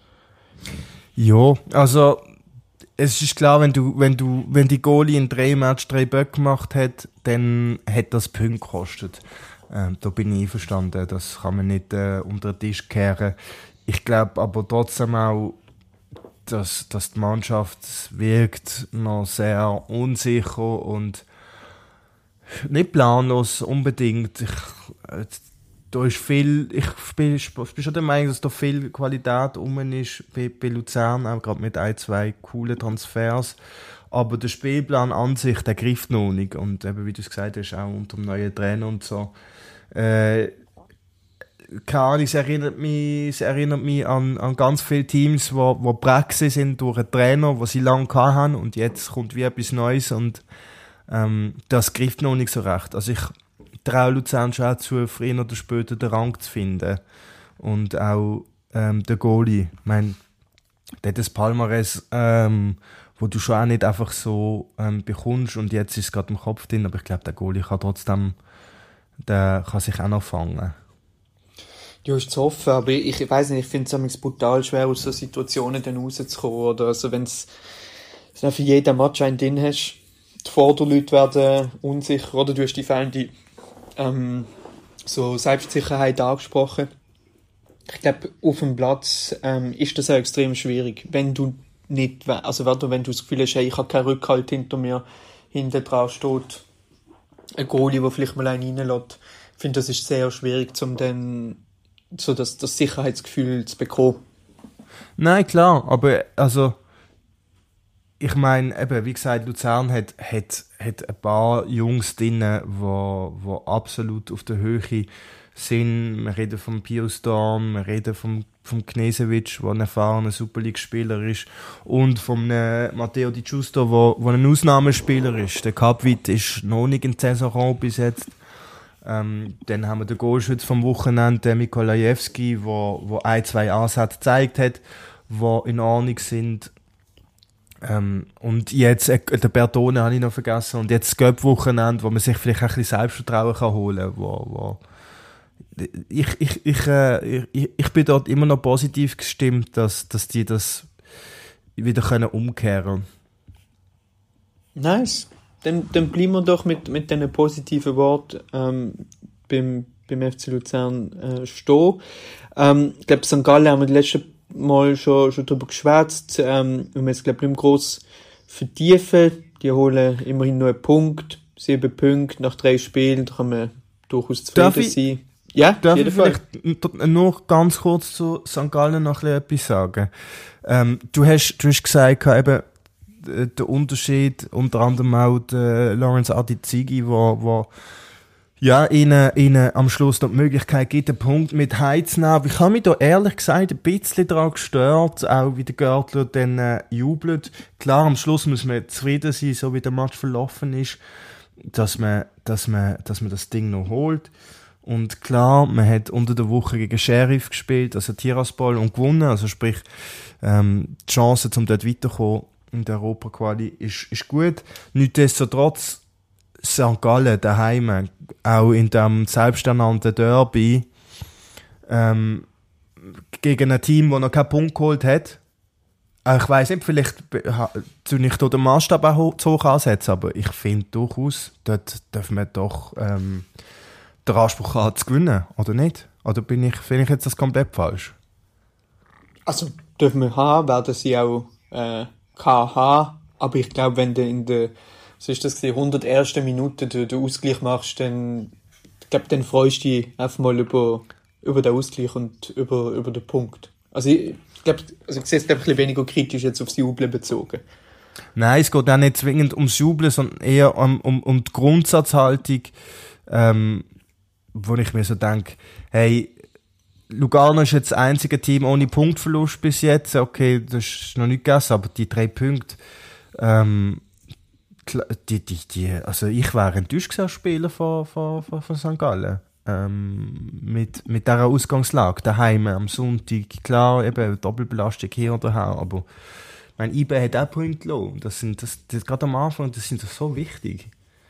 Ja, also, es ist klar, wenn du, wenn du, wenn die Goalie in drei Matches drei Böcke gemacht hat, dann hat das Punkte gekostet. Ähm, da bin ich einverstanden, das kann man nicht äh, unter den Tisch kehren. Ich glaube aber trotzdem auch, dass, dass die Mannschaft wirkt noch sehr unsicher und nicht planlos unbedingt. Ich, äh, da ist viel, ich bin, ich bin schon der Meinung, dass da viel Qualität rum ist bei, bei Luzern, auch gerade mit ein, zwei coolen Transfers. Aber der Spielplan an sich, der greift noch nicht. Und eben, wie du es gesagt hast, auch unter dem neuen Trainer und so. Äh, keine Ahnung, es erinnert mich, es erinnert mich an, an ganz viele Teams, wo, wo Praxis sind durch einen Trainer, die sie lange hatten, und jetzt kommt wie etwas Neues, und ähm, das greift noch nicht so recht. Also ich traue Luzern schon auch zu, früher oder später den Rang zu finden. Und auch ähm, der Goalie. Ich meine, der hat das Palmares, ähm, wo du schon auch nicht einfach so ähm, bekommst, und jetzt ist es gerade im Kopf drin, aber ich glaube, der Goalie kann trotzdem, der kann sich auch noch fangen. Ja, ist zu hoffen, aber ich, ich weiss nicht, ich finde es brutal schwer, aus so Situationen dann rauszukommen, oder? Also wenn es für jeden Match einen drin hast, die Vorderleute werden unsicher, oder du hast die fehlende ähm, so Selbstsicherheit angesprochen. Ich glaube, auf dem Platz ähm, ist das auch extrem schwierig, wenn du nicht, also wenn du das Gefühl hast, hey, ich habe keinen Rückhalt hinter mir, hinten dran steht ein Goalie, der vielleicht mal einen reinlässt. Ich finde, das ist sehr schwierig, um dann so das, das Sicherheitsgefühl zu bekommen. Nein, klar, aber also ich meine, eben, wie gesagt, Luzern hat, hat, hat ein paar Jungs drin, die wo, wo absolut auf der Höhe sind. Wir reden vom Pius Dorn, wir reden vom, vom Knežević, der ein erfahrener Super League-Spieler ist, und vom äh, Matteo Di Giusto, wo, wo ein Ausnahmespieler ist. Der Kapwit ist noch nicht in der Saison bis jetzt. Ähm, dann haben wir den Goalschütz vom Wochenende, der Mikolajewski, wo, wo ein, zwei Ansätze gezeigt hat, die in Ordnung sind. Ähm, und jetzt, äh, den Bertone habe ich noch vergessen, und jetzt das Göpp-Wochenende, wo man sich vielleicht ein bisschen Selbstvertrauen kann holen kann, wo, wo ich, ich, ich, äh, ich, ich bin dort immer noch positiv gestimmt, dass, dass die das wieder können umkehren können. Nice. Dann, dann bleiben wir doch mit, mit diesen positiven Worten ähm, beim, beim F C Luzern äh, stehen. Ähm, ich glaube, Sankt Gallen haben wir das letzte Mal schon, schon darüber geschwätzt. Ähm, wir müssen, glaube ich, nicht mehr gross vertiefen. die holen immerhin nur einen Punkt, sieben Punkte nach drei Spielen, da kann man durchaus zufrieden ich, sein. Ja, darf ich vielleicht noch ganz kurz zu Sankt Gallen noch etwas sagen? Ähm, du hast, du hast gesagt, eben, der Unterschied, unter anderem auch der Lawrence Adizigi, wo, wo ja, ihnen, ihnen am Schluss noch die Möglichkeit gibt, den Punkt mit heimzunehmen. Ich habe mich da ehrlich gesagt ein bisschen daran gestört, auch wie der Görtler dann äh, jubelt. Klar, am Schluss muss man zufrieden sein, so wie der Match verlaufen ist, dass man, dass man, dass man das Ding noch holt. Und klar, man hat unter der Woche gegen Sheriff gespielt, also Tiraspol, und gewonnen. Also sprich, ähm, die Chance, um dort weiterzukommen in der Europa-Quali ist, ist gut. Nichtsdestotrotz, Sankt Gallen daheim, auch in dem selbsternannten Derby, ähm, gegen ein Team, das noch keinen Punkt geholt hat. Ich weiss nicht, vielleicht zu nicht den Maßstab auch zu hoch ansetzen, aber ich finde durchaus, dort dürfen wir doch ähm, den Anspruch haben, zu gewinnen, oder nicht? Oder bin ich, finde ich jetzt das komplett falsch? Also, dürfen wir haben, werden sie auch äh, haben, aber ich glaube, wenn du in der so ist das die hunderterste Minute den, den Ausgleich machst, dann, ich glaube, dann freust du dich einfach mal über, über den Ausgleich und über, über den Punkt. Also ich, ich glaube, also ich sehe es ein bisschen weniger kritisch jetzt aufs Jubeln bezogen. Nein, es geht auch nicht zwingend ums Jubeln, sondern eher um, um, um die Grundsatzhaltung, ähm, wo ich mir so denke, hey, Lugano ist jetzt das einzige Team ohne Punktverlust bis jetzt. Okay, das ist noch nicht gegessen, aber die drei Punkte, ähm, Die, die, die, also ich wäre enttäuscht gewesen als Spieler von, von, von, von Sankt Gallen. Ähm, mit, mit dieser Ausgangslage, daheim am Sonntag. Klar, eben Doppelbelastung hier oder her, aber mein I B hat auch Punkte gelassen. Das sind, das, das, gerade am Anfang, das sind das so wichtig.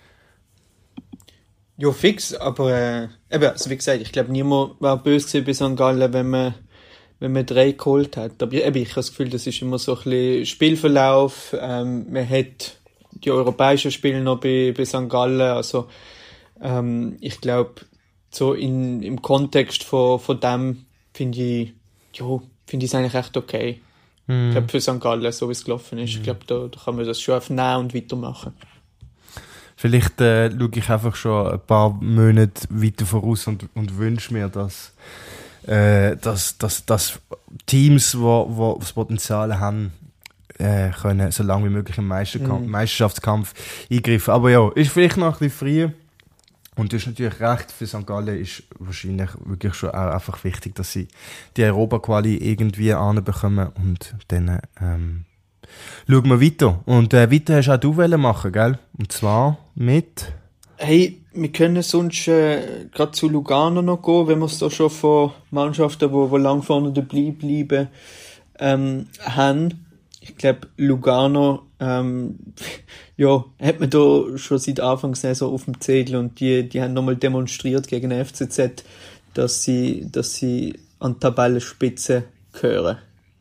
Ja, fix, aber äh, eben, also wie gesagt, ich glaube, niemand war böse gewesen bei Sankt Gallen, wenn man, wenn man drei geholt hat. Aber eben, ich habe das Gefühl, das ist immer so ein bisschen Spielverlauf. Ähm, man hat die europäischen Spiele noch bei, bei Sankt Gallen, also ähm, ich glaube, so in, im Kontext von, von dem finde ich, ja, finde ich es eigentlich echt okay. Mm. Ich glaube, für Sankt Gallen, so wie es gelaufen ist, mm. ich glaube, da, da kann man das schon aufnehmen und weitermachen. Vielleicht äh, schaue ich einfach schon ein paar Monate weiter voraus und, und wünsche mir, dass, äh, dass, dass, dass Teams, die wo, wo das Potenzial haben, Äh, können so lange wie möglich im Meisterkampf, mm. Meisterschaftskampf eingreifen. Aber ja, ist vielleicht noch ein bisschen früh. Und du hast natürlich recht, für Sankt Gallen ist wahrscheinlich wirklich schon auch einfach wichtig, dass sie die Europa-Quali irgendwie anbekommen. Und dann ähm, schauen wir weiter. Und äh, weiter hast auch du wollen machen, gell? Und zwar mit... Hey, wir können sonst äh, gerade zu Lugano noch gehen, wenn wir es da schon von Mannschaften, die wo, wo lang vorne dabei bleiben, ähm, haben. Ich glaube, Lugano, ähm, ja, hat man da schon seit Anfang der Saison auf dem Zettel und die, die haben nochmal demonstriert gegen den F C Z, dass sie, dass sie an die Tabellenspitze gehören.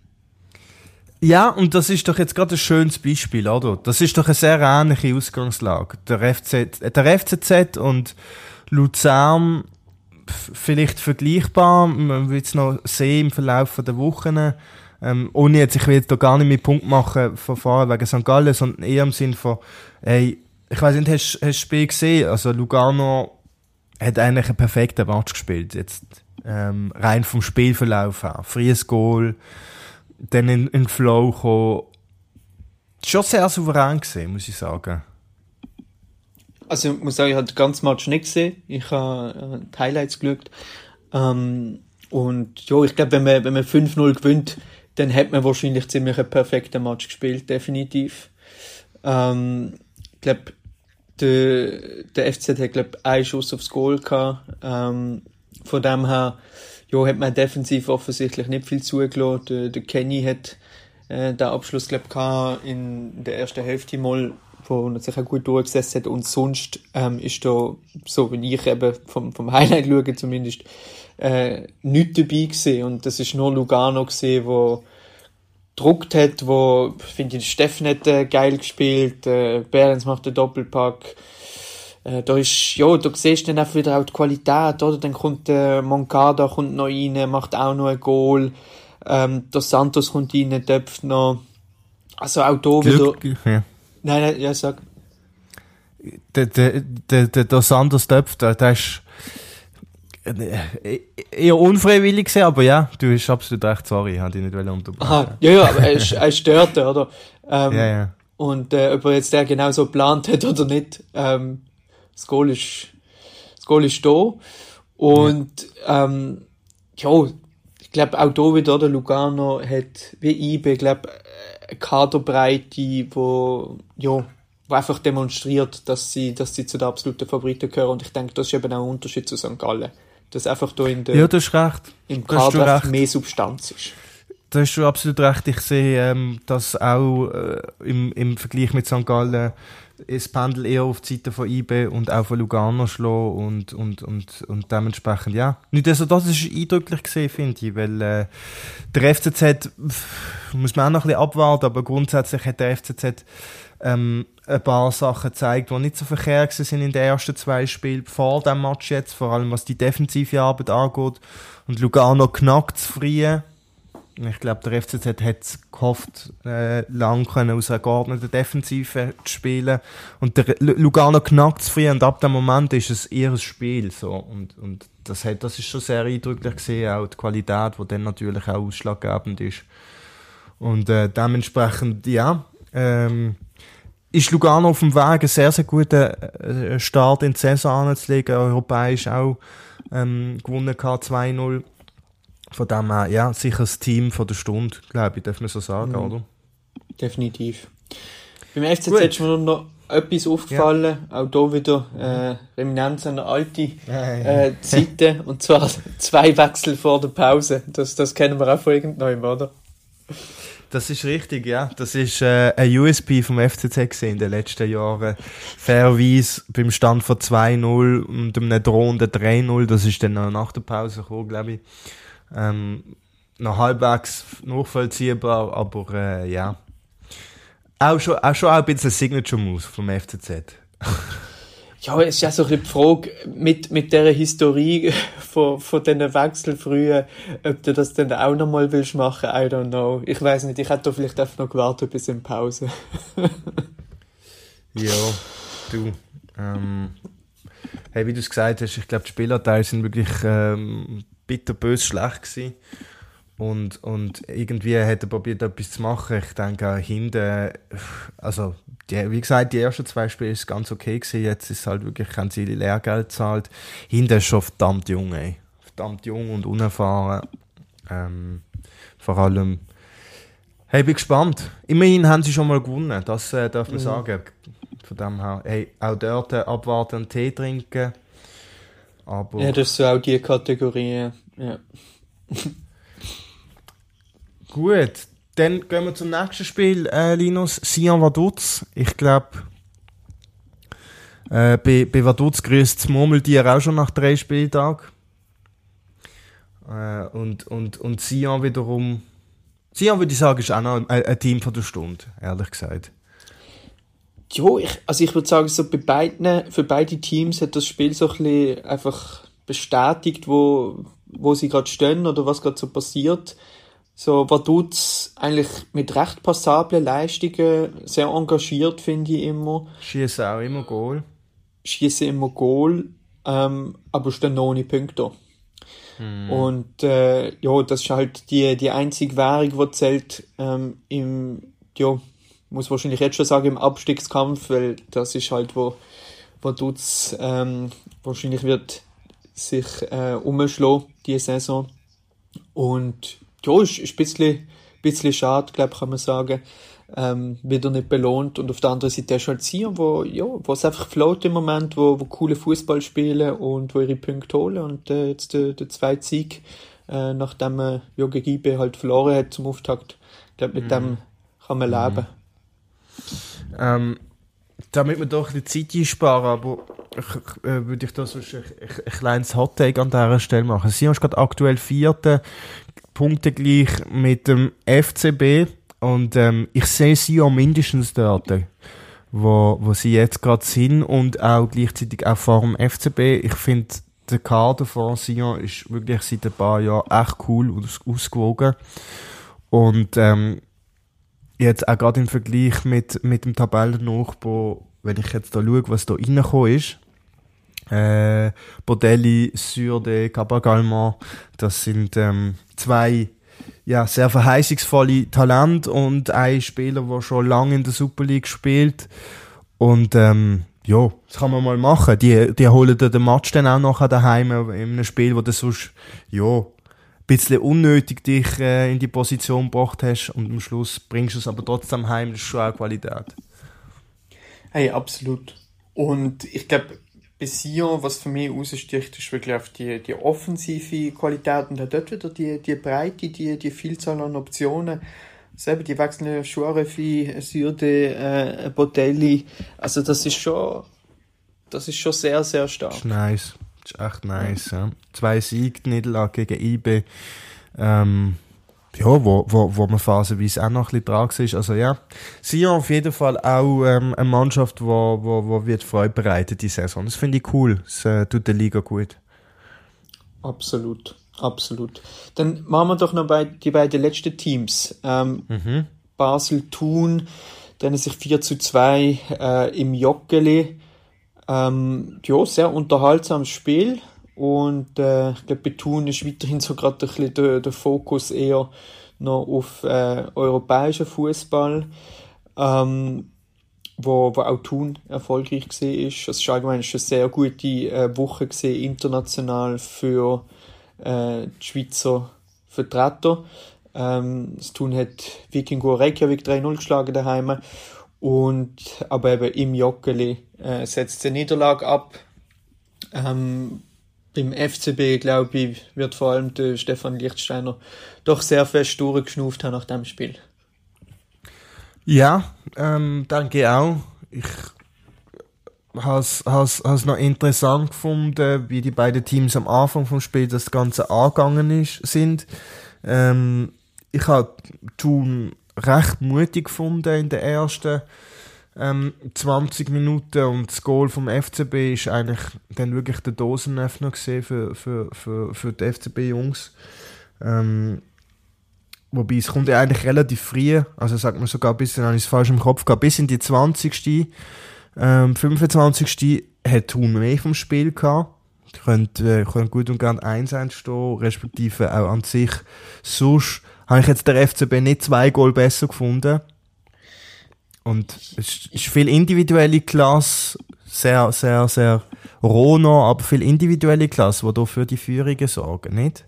Ja, und das ist doch jetzt gerade ein schönes Beispiel, oder? Das ist doch eine sehr ähnliche Ausgangslage. Der F C Z, der F C Z und Luzern vielleicht vergleichbar, man wird es noch sehen im Verlauf der Wochen. Ähm, ohne jetzt, ich will jetzt da gar nicht mit Punkt machen von vorher wegen Sankt Gallen, sondern eher im Sinn von, ey, ich weiss nicht, hast du das Spiel gesehen? Also Lugano hat eigentlich einen perfekten Match gespielt, jetzt ähm, rein vom Spielverlauf her. Freies Goal, dann in, in Flow gekommen. Schon sehr souverän gesehen, muss ich sagen. Also ich muss sagen, ich habe den ganzen Match nicht gesehen. Ich habe äh, die Highlights geschaut. Ähm, und ja, ich glaube, wenn man, wenn man fünf null gewinnt, dann hat man wahrscheinlich ziemlich einen perfekten Match gespielt, definitiv. Ähm, ich glaube, der, der F C Z hat, glaube einen Schuss aufs Goal gehabt. Ähm, von dem her, ja, hat man defensiv offensichtlich nicht viel zugelassen. Der, der Kenny hat äh, den Abschluss, glaube ich, in der ersten Hälfte mal, wo er sich auch gut durchgesetzt hat. Und sonst ähm, ist da, so wie ich eben vom, vom Highlight schaue zumindest, äh, nichts dabei gewesen. Und das ist nur Lugano gewesen, wo gedruckt hat, wo, finde ich, Steffen hat äh, geil gespielt, äh, Behrens macht den Doppelpack. Äh, da ist, ja, da siehst du dann auch wieder auch die Qualität, oder? Dann kommt der äh, Moncada kommt noch rein, macht auch noch ein Goal. Ähm, der Santos kommt rein, töpft noch. Also auch da wieder, Glück, ja. Nein, nein, ja, sag. Der, der, der, der, der Sanders Töpf, der, der ist äh, eher unfreiwillig gewesen, aber ja, du hast absolut recht, sorry, ich wollte dich nicht unterbrechen. Aha, ja, ja, aber er ist, er ist dort, oder? Ähm, ja, ja. Und äh, ob er jetzt der genau so geplant hat oder nicht, ähm, das Goal ist, das Goal ist da. Und, ja, ähm, ja ich glaube auch da wieder, der Lugano hat, wie I B, glaube eine Kaderbreite, wo, ja, wo einfach demonstriert, dass sie, dass sie zu den absoluten Favoriten gehören. Und ich denke, das ist eben auch ein Unterschied zu Sankt Gallen. Dass einfach da in der, ja, das ist recht. im Kader mehr Substanz ist. Da hast du absolut recht. Ich sehe, ähm, dass auch äh, im, im Vergleich mit Sankt Gallen das Pendel eher auf die Seite von I B und auch von Lugano schlägt und, und, und, und dementsprechend, ja. Nicht also, das ist eindrücklich gesehen, finde ich, weil äh, der F C Z, pff, muss man auch noch ein bisschen abwarten, aber grundsätzlich hat der F C Z ähm, ein paar Sachen gezeigt, die nicht so verkehrt sind in den ersten zwei Spielen vor dem Match jetzt, vor allem was die defensive Arbeit angeht. Und Lugano knackt zu früh. Ich glaube, der F C Z hat gehofft, äh, lang können aus einer geordneten Defensive zu spielen. Und der Lugano knackt es früh und ab dem Moment ist es ihr Spiel. So. Und, und das, hat, das ist schon sehr eindrücklich gesehen, auch die Qualität, die dann natürlich auch ausschlaggebend ist. Und äh, dementsprechend, ja, ähm, ist Lugano auf dem Weg, einen sehr, sehr guten äh, Start in die Saison anzulegen. Europäisch auch ähm, gewonnen gehabt, zwei null. Von dem her, ja, sicher das Team von der Stunde, glaube ich, darf man so sagen, mhm. oder? Definitiv. Beim F C Z ist mir noch etwas aufgefallen, ja. Auch hier wieder äh, Reminiszenz an alte äh, Zeiten, und zwar zwei Wechsel vor der Pause. Das, das kennen wir auch von irgendjemandem, oder? Das ist richtig, ja. Das ist äh, ein U S P vom F C Z gewesen in den letzten Jahren. Fairerweise beim Stand von zwei null und einem drohenden drei null, das ist dann noch nach der Pause gekommen, glaube ich. Ähm, noch halbwegs nachvollziehbar, aber äh, ja. Auch schon, auch schon auch ein bisschen Signature-Move vom F C Z. Ja, es ist ja so ein bisschen die Frage, mit, mit dieser Historie von, von diesen Wechseln früher, ob du das dann auch noch mal willst machen, I don't know. Ich weiss nicht, ich hätte da vielleicht einfach noch gewartet bis in Pause. Ja, du, ähm, hey, wie du es gesagt hast, ich glaube, die Spielerteile sind wirklich ähm, bitterbös schlecht gewesen. Und, und irgendwie hat er probiert, etwas zu machen. Ich denke, hinten, also, die, wie gesagt, die ersten zwei Spiele ist ganz okay gewesen. Jetzt ist es halt wirklich, haben sie Lehrgeld gezahlt. Hinten ist schon verdammt jung, ey. Verdammt jung und unerfahren. Ähm, vor allem, hey, ich bin gespannt. Immerhin haben sie schon mal gewonnen, das äh, darf man mhm. sagen. Von dem her, hey, auch dort äh, abwarten und Tee trinken. Aber ja, das ist so auch die Kategorie, ja. Gut, dann gehen wir zum nächsten Spiel, äh, Linus. Sion Vaduz. Ich glaube, äh, bei, bei Vaduz grüßt das Murmeltier auch schon nach drei Spieltagen. Äh, und, und, und Sion wiederum, Sion würde ich sagen, ist auch noch ein, ein Team von der Stunde, ehrlich gesagt. Ja, ich, also ich würde sagen, so bei beiden, für beide Teams hat das Spiel so ein bisschen einfach bestätigt, wo, wo sie gerade stehen oder was gerade so passiert. So, Vaduz eigentlich mit recht passablen Leistungen, sehr engagiert, finde ich immer. Schießen auch immer Goal. Schießen immer Goal, ähm, aber stehen noch ohne Punkte. Hm. Und äh, ja, das ist halt die, die einzige Währung, die zählt ähm, im, ja, muss wahrscheinlich jetzt schon sagen, im Abstiegskampf, weil das ist halt, wo Vaduz ähm, wahrscheinlich wird sich äh, umschlagen, diese Saison. Und ja, ist, ist ein bisschen, bisschen schade, glaube ich, kann man sagen. Ähm, wieder nicht belohnt. Und auf der anderen Seite ist halt Sion, wo, ja, wo es einfach float im Moment, wo, wo coole Fußball spielen und wo ihre Punkte holen. Und äh, jetzt der, der zweite Sieg, äh, nachdem man ja, gegen I B halt verloren hat zum Auftakt. Ich glaube, mit mm. dem kann man leben. Mm. Ähm, damit wir doch die Zeit einsparen, aber ich, äh, würde ich da so ein, ein, ein kleines Hot-Take an dieser Stelle machen. Sion ist gerade aktuell Vierte, Punkte gleich mit dem F C B und ähm, ich sehe Sion mindestens dort, wo, wo sie jetzt gerade sind und auch gleichzeitig auch vor dem F C B. Ich finde, der Kader von Sion ist wirklich seit ein paar Jahren echt cool und ausgewogen und ähm, jetzt auch gerade im Vergleich mit, mit dem Tabellennachbar, wenn ich jetzt da schaue, was da reingekommen ist, äh, Bodelli, Surde, Cabagalman, das sind ähm, zwei ja, sehr verheißungsvolle Talente und ein Spieler, der schon lange in der Super League spielt. Und ähm, ja, das kann man mal machen. Die, die holen dir den Match dann auch nachher daheim in einem Spiel, wo du sonst ja, ein bisschen unnötig dich äh, in die Position gebracht hast und am Schluss bringst du es aber trotzdem heim. Das ist schon auch Qualität. Hey, absolut. Und ich glaube, bei Sion, was für mich raussticht, ist wirklich auf die, die offensive Qualität und auch dort wieder die, die Breite, die, die Vielzahl an Optionen. Selber die wechselnden Schuarefi, Surde, äh, Botelli. Also das ist schon, das ist schon sehr, sehr stark. Das ist nice. Das ist echt nice. Ja. Zwei Siege, Niederlage gegen I B. Ähm, ja, wo, wo, wo man phasenweise auch noch ein bisschen dran ist. Also ja, Sion auf jeden Fall auch ähm, eine Mannschaft, die wo, wo, wo wird Freude bereitet die Saison. Das finde ich cool. Das äh, tut der Liga gut. Absolut, absolut. Dann machen wir doch noch bei die beiden letzten Teams. Ähm, mhm. Basel Thun trennen sich vier zu zwei äh, im Joggeli. Ähm, ja, sehr unterhaltsames Spiel. Und äh, ich glaube, bei Thun ist weiterhin so gerade ein bisschen der, der Fokus eher noch auf äh, europäischen Fußball, ähm, wo, wo auch Thun erfolgreich war. Es ist allgemein eine sehr gute äh, Woche gewesen, international für äh, die Schweizer Vertreter. Ähm, das Thun hat Vikingur Reykjavik drei null geschlagen daheim. Und aber eben im Joggeli äh, setzt die Niederlage ab. Ähm, Beim F C B, glaube ich, wird vor allem der Stefan Lichtsteiner doch sehr fest durchgeschnauft haben nach dem Spiel. Ja, ähm, denke ich auch. Ich habe es noch interessant gefunden, wie die beiden Teams am Anfang vom Spiel das Ganze angegangen ist, sind. Ähm, ich habe Thun recht mutig gefunden in den ersten Ähm, zwanzig Minuten und das Goal vom F C B ist eigentlich dann wirklich der Dosenöffner gesehen für, für, für, für die F C B-Jungs. Ähm, wobei es kommt ja eigentlich relativ früh, also sagt man sogar ein bisschen, habe ich es falsch im Kopf gehabt, bis in die zwanzigste Ähm, fünfundzwanzigste hat Thun mehr vom Spiel gehabt. Könnt, äh, könnt gut und gern eins eins stehen, respektive auch an sich. Sonst habe ich jetzt der F C B nicht zwei Goal besser gefunden. Und es ist viel individuelle Klasse, sehr, sehr, sehr roh noch, aber viel individuelle Klasse, die hier für die Führungen sorgen, nicht?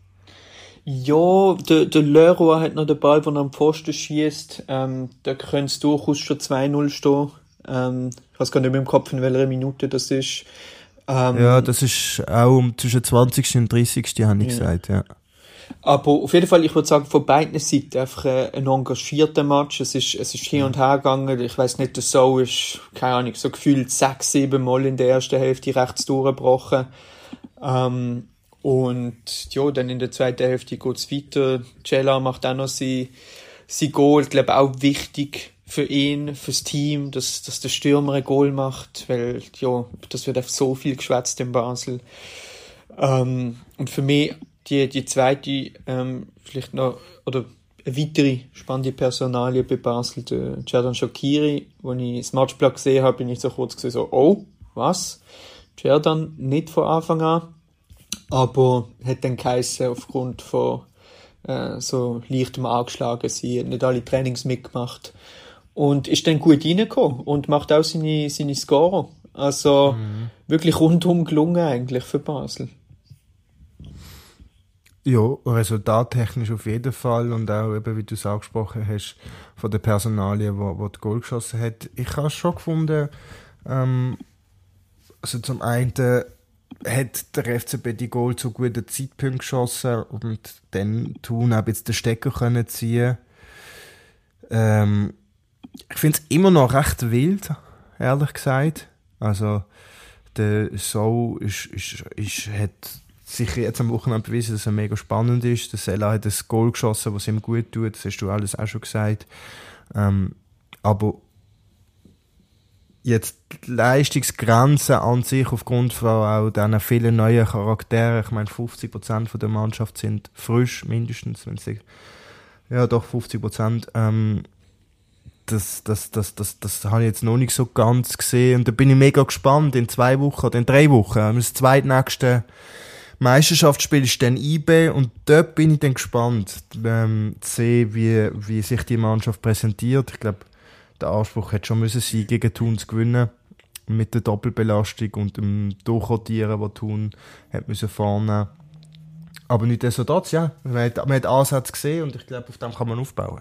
Ja, der, der Leroy hat noch den Ball, den er am Pfosten schießt. Ähm, da könnte es durchaus schon zwei null stehen. Ähm, ich weiß gar nicht mehr im Kopf, in welcher Minute das ist. Ähm, ja, das ist auch um zwischen zwanzigsten und dreißigsten habe ich ja. gesagt, ja. Aber auf jeden Fall, ich würde sagen, von beiden Seiten einfach ein engagierter Match. Es ist, es ist hin und her gegangen. Ich weiss nicht, der So ist, keine Ahnung, so gefühlt sechs, sieben Mal in der ersten Hälfte rechts durchgebrochen. Ähm, und ja, dann in der zweiten Hälfte geht's weiter. Cella macht auch noch sein, sein Goal. Ich glaube, auch wichtig für ihn, fürs Team, dass, dass der Stürmer ein Goal macht, weil, ja, das wird einfach so viel geschwätzt in Basel. Ähm, und für mich, Die, die zweite, ähm, vielleicht noch, oder eine weitere spannende Personalie bei Basel, der Cerdan Shaqiri. Als ich das Matchblatt gesehen habe, bin ich so kurz gesehen, so, oh, was? Cerdan nicht von Anfang an, aber hat dann geheißen, aufgrund von äh, so leichtem Angeschlagen, sie hat nicht alle Trainings mitgemacht und ist dann gut reingekommen und macht auch seine, seine Scorer. Also mhm. wirklich rundum gelungen eigentlich für Basel. Ja, resultattechnisch auf jeden Fall und auch, eben, wie du es angesprochen hast, von der Personalie, wo, wo das Goal geschossen hat. Ich habe es schon gefunden, ähm, also zum einen hat der F C B die Goal zu guten Zeitpunkt geschossen und dann Thun auch jetzt den Stecker können ziehen. Ähm, ich finde es immer noch recht wild, ehrlich gesagt. Also, der So ist, ist, ist, hat sicher jetzt am Wochenende bewiesen, dass er mega spannend ist. Der Sela hat ein Goal geschossen, was ihm gut tut. Das hast du alles auch schon gesagt. Ähm, aber jetzt die Leistungsgrenze an sich aufgrund von auch diesen vielen neuen Charakteren, ich meine fünfzig Prozent von der Mannschaft sind frisch, mindestens, wenn sie ja doch fünfzig Prozent, ähm, das, das, das, das, das habe ich jetzt noch nicht so ganz gesehen. Und da bin ich mega gespannt. In zwei Wochen oder in drei Wochen. Das zweitnächste Meisterschaftsspiel ist dann I B und dort bin ich dann gespannt, ähm, zu sehen, wie, wie sich die Mannschaft präsentiert. Ich glaube, der Anspruch hätte schon müssen sein, gegen Thun zu gewinnen. Mit der Doppelbelastung und dem Durchrotieren, das Thun hat müssen vornehmen. Aber nichtsdestotrotz, ja. Man hat, man hat Ansätze gesehen und ich glaube, auf dem kann man aufbauen.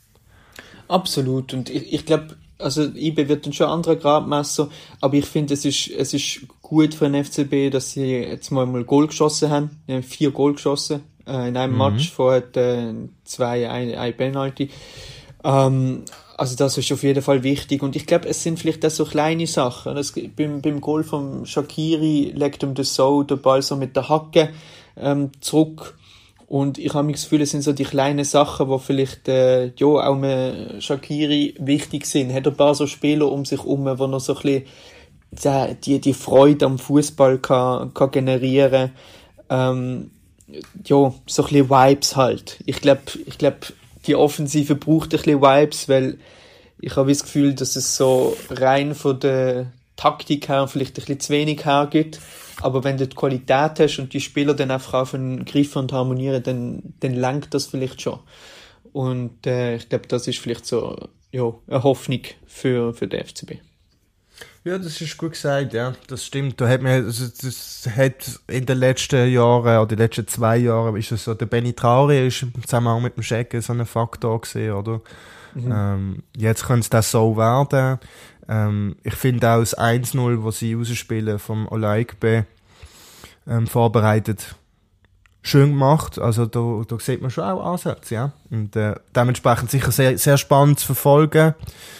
Absolut. Und ich, ich glaube, also I B wird dann schon ein anderer Gradmesser, aber ich finde, es ist, es ist gut für den F C B, dass sie jetzt mal mal Goal geschossen haben. Die haben vier Goal geschossen äh, in einem mhm. Match, vorher äh, zwei, ein, ein Penalty. Ähm, also das ist auf jeden Fall wichtig und ich glaube, es sind vielleicht auch so kleine Sachen. Das, beim, beim Goal von Shaqiri legt ihm der So den Ball so mit der Hacke ähm, zurück und ich habe das Gefühl, es sind so die kleinen Sachen, die vielleicht äh, ja, auch mit Shaqiri wichtig sind. Hat ein paar so Spieler um sich herum, wo noch so ein bisschen die, die, die Freude am Fußball kann, kann generieren ähm, ja, so ein bisschen Vibes halt. Ich glaube, ich glaube, die Offensive braucht ein bisschen Vibes, weil ich habe das Gefühl, dass es so rein von der Taktik her vielleicht ein bisschen zu wenig hergibt. Aber wenn du die Qualität hast und die Spieler dann einfach auf Griffen und harmonieren, dann, dann lenkt das vielleicht schon. Und äh, ich glaube, das ist vielleicht so ja, eine Hoffnung für, für den F C B. Ja, das ist gut gesagt, ja, das stimmt. Da hat man, also das hat in den letzten Jahren, oder den letzten zwei Jahren, ist es so, der Benny Traoré ist im Zusammenhang mit dem Schenken so ein Faktor gewesen, oder? Mhm. Ähm, jetzt könnte es das so werden. Ähm, ich finde auch das eins null, das sie rausspielen vom Olaigbe, ähm, vorbereitet, schön gemacht. Also da, da sieht man schon auch Ansätze, ja. Und äh, dementsprechend sicher sehr, sehr spannend zu verfolgen.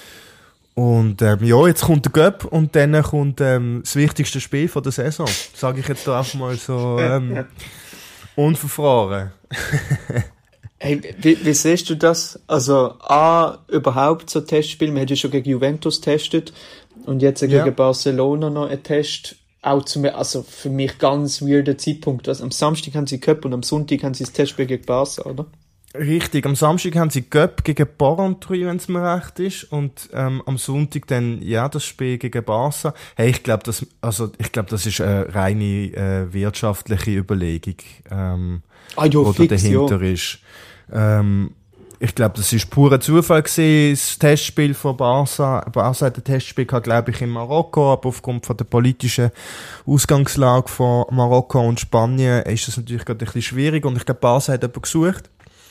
Und ähm, ja, jetzt kommt der Göpp und dann kommt ähm, das wichtigste Spiel von der Saison. Sage ich jetzt da einfach mal so ähm, unverfroren. Hey, wie, wie siehst du das? Also A, überhaupt so Testspiel, man hat ja schon gegen Juventus getestet und jetzt gegen ja. Barcelona noch ein Test. Auch zum, also für mich ganz weirder Zeitpunkt. Also am Samstag haben sie Cup und am Sonntag haben sie das Testspiel gegen Barca, oder? Richtig, am Samstag haben sie Göpp gegen Porrentruy, wenn es mir recht ist, und ähm, am Sonntag dann ja das Spiel gegen Barca. Hey, ich glaube, das, also ich glaube, das ist eine reine äh, wirtschaftliche Überlegung, ähm, ah, jo, wo fix, dahinter jo. ist. Ähm, ich glaube, das ist purer Zufall gewesen, das Testspiel von Barca. Barca hat ein Testspiel gehabt, glaube ich, in Marokko, aber aufgrund von der politischen Ausgangslage von Marokko und Spanien ist das natürlich gerade ein bisschen schwierig und ich glaube, Barca hat jemanden gesucht.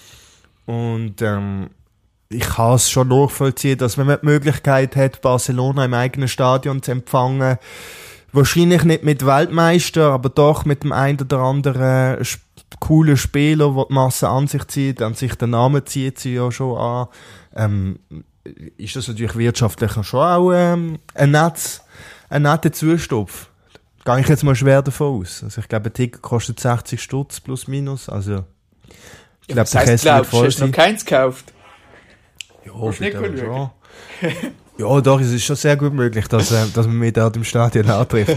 Und ähm, ich kann es schon nachvollziehen, dass wenn man die Möglichkeit hat, Barcelona im eigenen Stadion zu empfangen, wahrscheinlich nicht mit Weltmeister, aber doch mit dem einen oder anderen sp- coolen Spieler, der die Masse an sich zieht, an sich den Namen zieht sie ja schon an, ähm, ist das natürlich wirtschaftlich schon auch ähm, ein, Netz, ein netter Zustopf. Da gehe ich jetzt mal schwer davon aus. Also ich glaube, ein Ticket kostet sechzig Stutz plus minus, also ich glaube, das heißt, glaubst du, hast noch keins gekauft? Ja, nicht schon. Ja, doch, es ist schon sehr gut möglich, dass, äh, dass man mich dort im Stadion antrifft.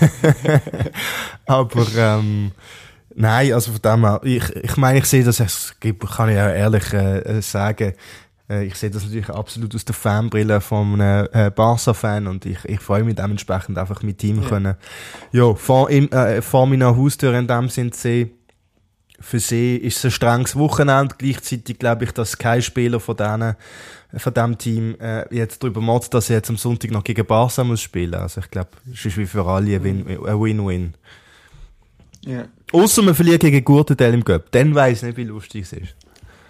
Aber, ähm, nein, also von dem her, ich, ich meine, ich sehe das, es gibt, kann ich auch ehrlich äh, sagen, äh, ich sehe das natürlich absolut aus der Fanbrille von einem äh, Barca-Fan und ich, ich freue mich dementsprechend einfach mit ihm ja. können, ja, vor, im, äh, vor meiner Haustür in dem Sinn zu sehen. Für sie ist es ein strenges Wochenende. Gleichzeitig glaube ich, dass kein Spieler von denen, von diesem Team äh, jetzt darüber macht, dass er jetzt am Sonntag noch gegen Barca muss spielen. Also ich glaube, es ist wie für alle ein Win- ein Win-Win. Ja. Ausser man verliert gegen Gurtenteil im Cup. Dann weiss ich nicht, wie lustig es ist.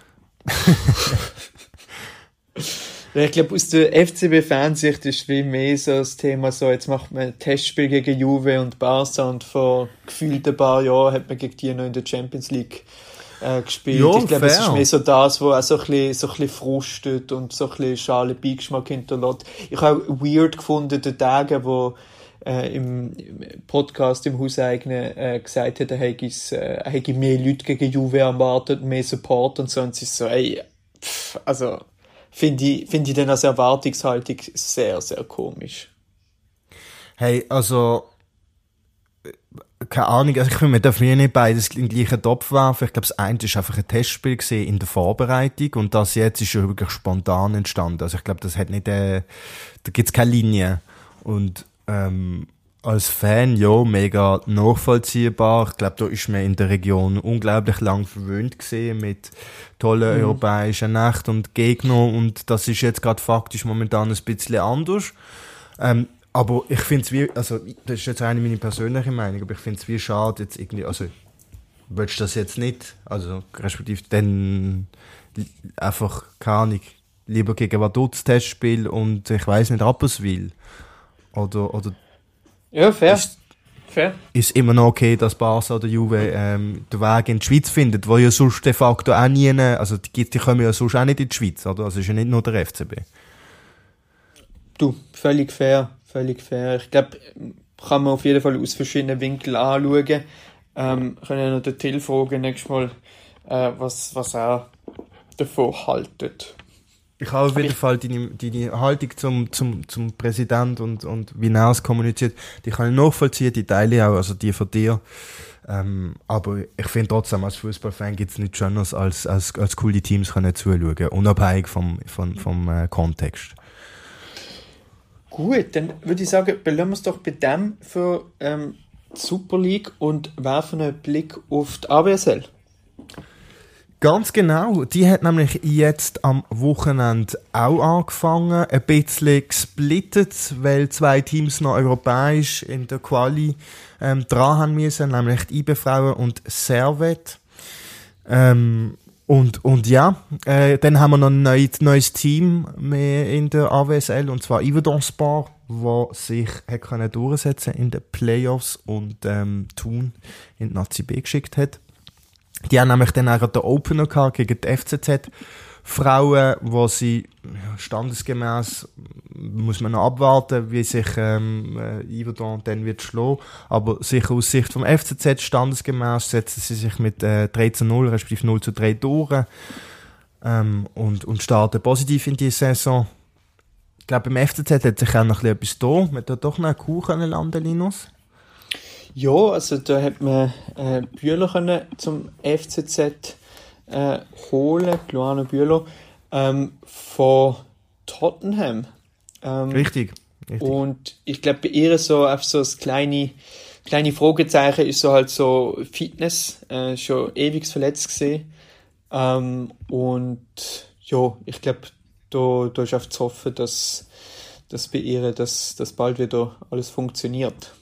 Ja, ich glaube, aus der F C B-Fansicht ist wie mehr so das Thema so, jetzt macht man ein Testspiel gegen Juve und Barca und vor gefühlt ein paar Jahren hat man gegen die noch in der Champions League äh, gespielt. Jo, ich glaube, es ist mehr so das, was auch so ein bisschen, so ein bisschen frustet und so ein bisschen schalen Beigeschmack hinterlässt. Ich habe auch weird gefunden, die Tage, wo äh, im, im Podcast im Hauseigenen äh, gesagt hat, er hätte äh, hätte mehr Leute gegen Juve erwartet, mehr Support und so, und sie ist so, ey, pff, also finde ich, finde ich dann als Erwartungshaltung sehr, sehr komisch. Hey, also keine Ahnung, also ich finde, man darf mir nicht beides in den gleichen Topf werfen. Ich glaube, das eine ist einfach ein Testspiel gesehen in der Vorbereitung und das jetzt ist ja wirklich spontan entstanden. Also ich glaube, das hat nicht, äh, da gibt's keine Linie. Und ähm, als Fan, ja, mega nachvollziehbar. Ich glaube, da ist man in der Region unglaublich lang verwöhnt gesehen mit tollen mhm. europäischen Nächten und Gegnern und das ist jetzt gerade faktisch momentan ein bisschen anders. Ähm, aber ich finde es wie, also das ist jetzt eine meine persönliche Meinung, aber ich finde es wie schade jetzt irgendwie, also willst du das jetzt nicht, also respektive dann einfach, keine Ahnung, lieber gegen Vaduz Testspiel und ich weiss nicht, Rapperswil oder, oder ja, fair. Ist, fair. Ist immer noch okay, dass Barca oder Juve ähm, den Weg in die Schweiz findet, wo ja sonst de facto auch nie, also die, die kommen ja sonst auch nicht in die Schweiz, oder? Also ist ja nicht nur der F C B. Du, völlig fair, völlig fair. Ich glaube, kann man auf jeden Fall aus verschiedenen Winkeln anschauen. Ähm, können ja noch den Till fragen nächstes Mal, äh, was, was er davon haltet. Ich habe auf jeden Fall deine, deine Haltung zum, zum, zum Präsident und, und wie er es kommuniziert, die kann ich nachvollziehen, die teile ich auch, also die von dir. Ähm, aber ich finde trotzdem, als Fußballfan gibt es nichts Schöneres, als, als, als coole Teams können zuschauen, unabhängig vom, vom, vom äh, Kontext. Gut, dann würde ich sagen, belassen wir es doch bei dem für ähm, die Super League und werfen einen Blick auf die A W S L. Ganz genau. Die hat nämlich jetzt am Wochenende auch angefangen. Ein bisschen gesplittet, weil zwei Teams noch europäisch in der Quali ähm, dran haben müssen, nämlich die I B Frauen und Servet. Ähm, und, und ja, äh, dann haben wir noch ein neues, neues Team mehr in der A W S L, und zwar Yverdon Sport, wo sich hat können durchsetzen in den Playoffs und ähm, Thun in die Nazi B geschickt hat. Die haben nämlich dann auch den Opener gehabt gegen die F C Z Frauen, wo sie ja, standesgemäß, muss man noch abwarten, wie sich ähm, Yverdon dann wird schlagen. Aber sicher aus Sicht vom F C Z standesgemäß setzen sie sich mit äh, drei zu null, respektive null zu drei durch ähm, und, und starten positiv in die Saison. Ich glaube, beim F C Z hat sich auch noch ein bisschen etwas da. Man hat doch noch einen Kuh landen, Linus. Ja, also da hat man äh, Bühler können zum F C Z äh, holen, Luana Bühler, ähm, von Tottenham. Ähm, richtig, richtig. Und ich glaube, bei ihr so einfach so das kleine, kleine Fragezeichen ist so halt so Fitness, äh, schon ewig verletzt gesehen. Ähm, und ja, ich glaube, da, da ist einfach zu hoffen, dass, dass bei ihr das, das bald wieder alles funktioniert.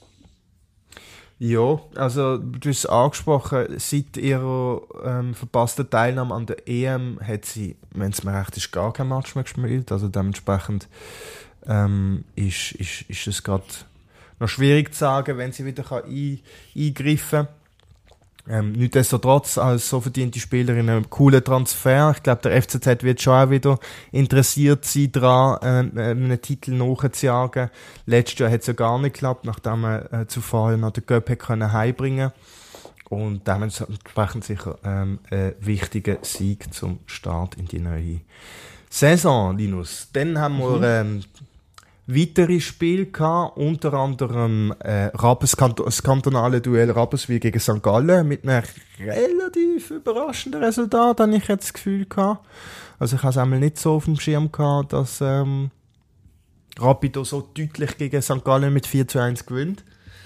Ja, also du hast es angesprochen, seit ihrer ähm, verpassten Teilnahme an der E M hat sie, wenn es mir recht ist, gar kein Match mehr gespielt. Also dementsprechend ähm, ist, ist, ist es gerade noch schwierig zu sagen, wenn sie wieder kann ein, eingreifen kann. Ähm, nichtsdestotrotz als so verdiente Spielerin einen coolen Transfer. Ich glaube, der F C Z wird schon auch wieder interessiert sein daran, äh, einen Titel nachzujagen. Letztes Jahr hat es ja gar nicht geklappt, nachdem man äh, zuvor noch den Cup können heimbringen. Und dementsprechend sicher ähm, ein wichtiger Sieg zum Start in die neue Saison, Linus. Dann haben wir mhm. ähm, weitere Spiele gehabt, unter anderem äh, Rappes, das kantonale Duell Rapperswil gegen Sankt Gallen mit einem relativ überraschenden Resultat, habe ich jetzt das Gefühl gehabt. Also ich habe es einmal nicht so auf dem Schirm gehabt, dass ähm, Rapido so deutlich gegen Sankt Gallen mit vier zu eins gewinnt.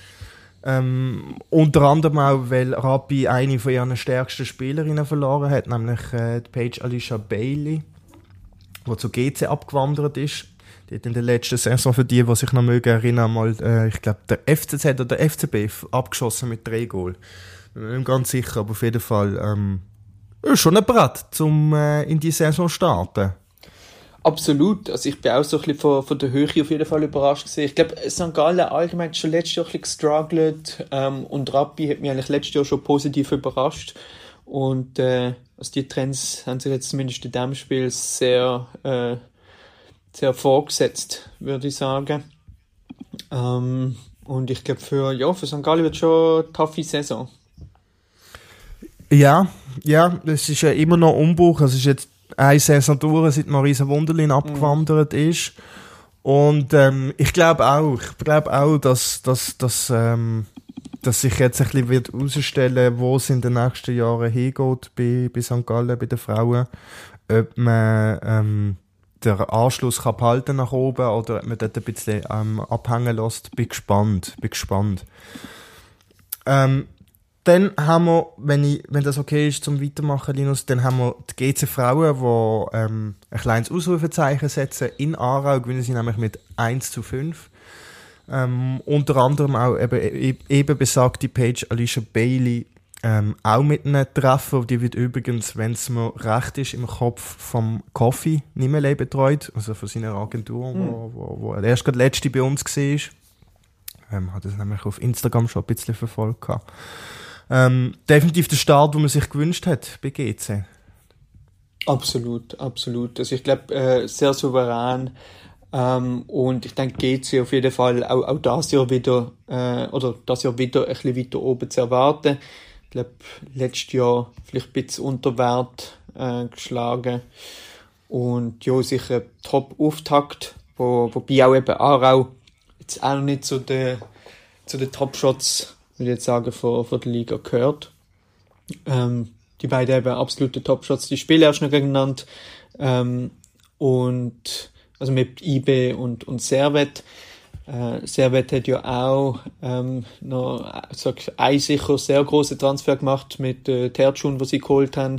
Ähm, unter anderem auch, weil Rappi eine von ihren stärksten Spielerinnen verloren hat, nämlich äh, die Paige Alicia Bailey, die zu G C abgewandert ist. Die hat in der letzten Saison, für die, die sich noch mögen erinnern, mal, äh, ich glaube, der F C Z oder der F C B abgeschossen mit drei Goal. Ich bin nicht ganz sicher, aber auf jeden Fall ähm, ist schon ein Brett, um äh, in die Saison zu starten. Absolut. Also ich bin auch so ein bisschen von, von der Höhe auf jeden Fall überrascht gewesen. Ich glaube, Sankt Gallen allgemein schon letztes Jahr ein bisschen gestruggelt ähm, und Rappi hat mich eigentlich letztes Jahr schon positiv überrascht. Und äh, also die Trends haben sich jetzt zumindest in diesem Spiel sehr... Äh, sehr vorgesetzt, würde ich sagen. Ähm, und ich glaube, für, ja, für Sankt Gallen wird schon eine taffe Saison. Ja, ja, es ist ja immer noch Umbruch. Es ist jetzt eine Saison durch, seit Marisa Wunderlin abgewandert mhm. ist. Und ähm, ich glaube auch, ich glaube auch, dass, dass, dass ähm, dass sich jetzt ein bisschen wird herausstellen, wo es in den nächsten Jahren hingeht bei, bei Sankt Gallen, bei den Frauen. Ob man ähm, den Anschluss kann behalten nach oben oder ob man dort ein bisschen ähm, abhängen lässt. Bin gespannt, bin gespannt. Ähm, dann haben wir, wenn, ich, wenn das okay ist zum Weitermachen, Linus, dann haben wir die G C Frauen, die ähm, ein kleines Ausrufezeichen setzen in Aarau, gewinnen sie nämlich mit eins zu fünf. Ähm, unter anderem auch eben, eben besagte Paige Alicia Bailey ähm, auch mit einem Treffer. Die wird übrigens, wenn es mir recht ist, im Kopf vom Coffee Nimeley betreut, also von seiner Agentur, mhm. wo, wo, wo er erst gerade letzte bei uns war. Ähm, hat das nämlich auf Instagram schon ein bisschen verfolgt. Ähm, definitiv der Start, den man sich gewünscht hat bei G C. Absolut, absolut. Also ich glaube, äh, sehr souverän. Ähm, und ich denke, G C auf jeden Fall auch, auch das Jahr wieder, äh, oder das Jahr wieder ein bisschen weiter oben zu erwarten. Ich glaube, letztes Jahr vielleicht ein bisschen unter Wert äh, geschlagen. Und ja, sicher Top-Auftakt, wo, wobei auch eben Aarau jetzt auch noch nicht zu den, zu den Top-Shots, würde ich jetzt sagen, von, von der Liga gehört. Ähm, die beiden eben absolute Top-Shots, die spielen erst noch gegeneinander. Ähm, und also mit I B und, und Servet. Äh, Servet hat ja auch ähm, noch sag, ein sicher sehr grossen Transfer gemacht mit äh, Tertschun, was sie geholt haben.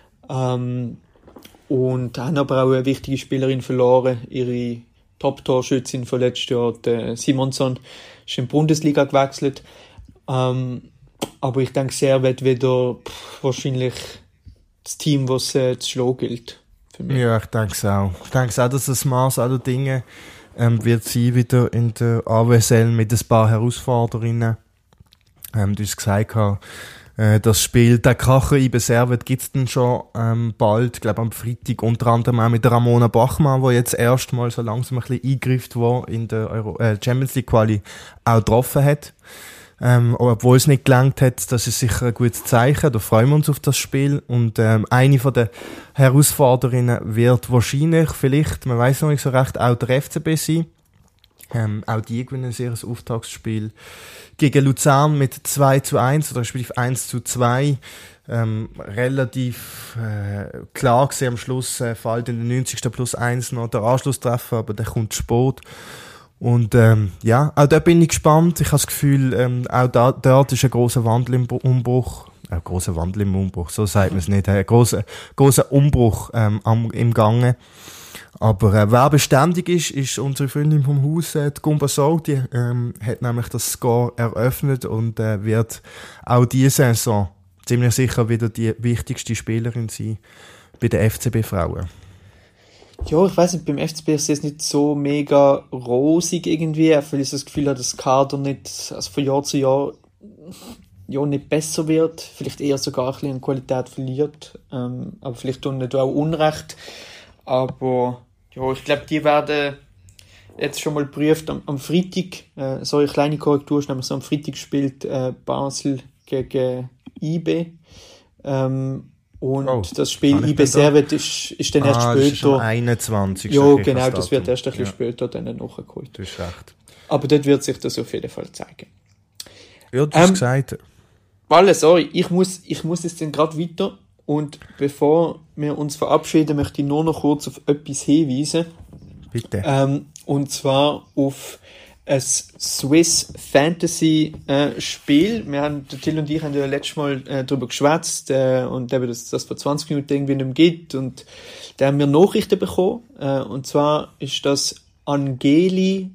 Ähm, und haben aber auch eine wichtige Spielerin verloren. Ihre Top-Torschützin von letztes Jahr, der Simonson, ist in die Bundesliga gewechselt. Ähm, aber ich denke, Servet wieder pff, wahrscheinlich das Team, das äh, zu schlagen gilt. Ja, ich denke es auch. Ich denke auch, dass das Maß aller Dinge ähm, wird sein wieder in der A W S L mit ein paar Herausforderungen. Ähm, du hast gesagt, äh, das Spiel, der Kracher I B Servet gibt es dann schon ähm, bald, ich glaube am Freitag, unter anderem auch mit der Ramona Bachmann, die jetzt erstmal so langsam ein bisschen eingreift, wo in der Euro- äh, Champions League Quali auch getroffen hat. Ähm, obwohl es nicht gelangt hat, das ist sicher ein gutes Zeichen. Da freuen wir uns auf das Spiel. Und ähm, eine von der Herausfordererinnen wird wahrscheinlich, vielleicht, man weiß noch nicht so recht, auch der F C B sein. Ähm, auch die gewinnen sehr ein Auftaktspiel gegen Luzern mit zwei zu eins oder respektive eins zu zwei. Ähm, relativ äh, klar gesehen am Schluss äh, fällt in den neunzigsten plus eins noch der Anschlusstreffer, aber der kommt spät. Und ähm, ja, auch da bin ich gespannt. Ich habe das Gefühl, ähm, auch da, dort ist ein grosser Wandel im Umbruch. Ein grosser Wandel im Umbruch, so sagt man es nicht. Ein grosser, grosser Umbruch ähm, am, im Gange. Aber äh, wer beständig ist, ist unsere Freundin vom Haus, äh, die Gumba Soul. Die ähm, hat nämlich das Score eröffnet und äh, wird auch diese Saison ziemlich sicher wieder die wichtigste Spielerin sein bei den F C B-Frauen. Ja, ich weiss nicht, beim F C B ist es nicht so mega rosig irgendwie, weil ich das Gefühl habe, dass das Kader nicht, also von Jahr zu Jahr, ja, nicht besser wird, vielleicht eher sogar ein bisschen an Qualität verliert, ähm, aber vielleicht tun nicht auch Unrecht, aber ja, ich glaube, die werden jetzt schon mal geprüft am, am Freitag, äh, so eine kleine Korrektur ist nämlich so, am Freitag spielt äh, Basel gegen I B, ähm, und oh, das Spiel I B Servet ist, ist dann ah, erst später. Das ist am einundzwanzigsten Ja, genau, das wird erst ein bisschen ja. später dann nachgeholt. Du hast recht. Aber dort wird sich das auf jeden Fall zeigen. Ja, du hast ähm, gesagt. Walle, sorry, ich muss, ich muss jetzt dann gerade weiter. Und bevor wir uns verabschieden, möchte ich nur noch kurz auf etwas hinweisen. Bitte. Ähm, und zwar auf ein Swiss Fantasy äh, Spiel. Wir haben, der Till und ich haben ja letztes Mal äh, darüber geschwätzt äh, und eben, dass das vor zwanzig Minuten irgendwie nicht mehr gibt. Und da haben wir Nachrichten bekommen. Äh, und zwar ist das angeli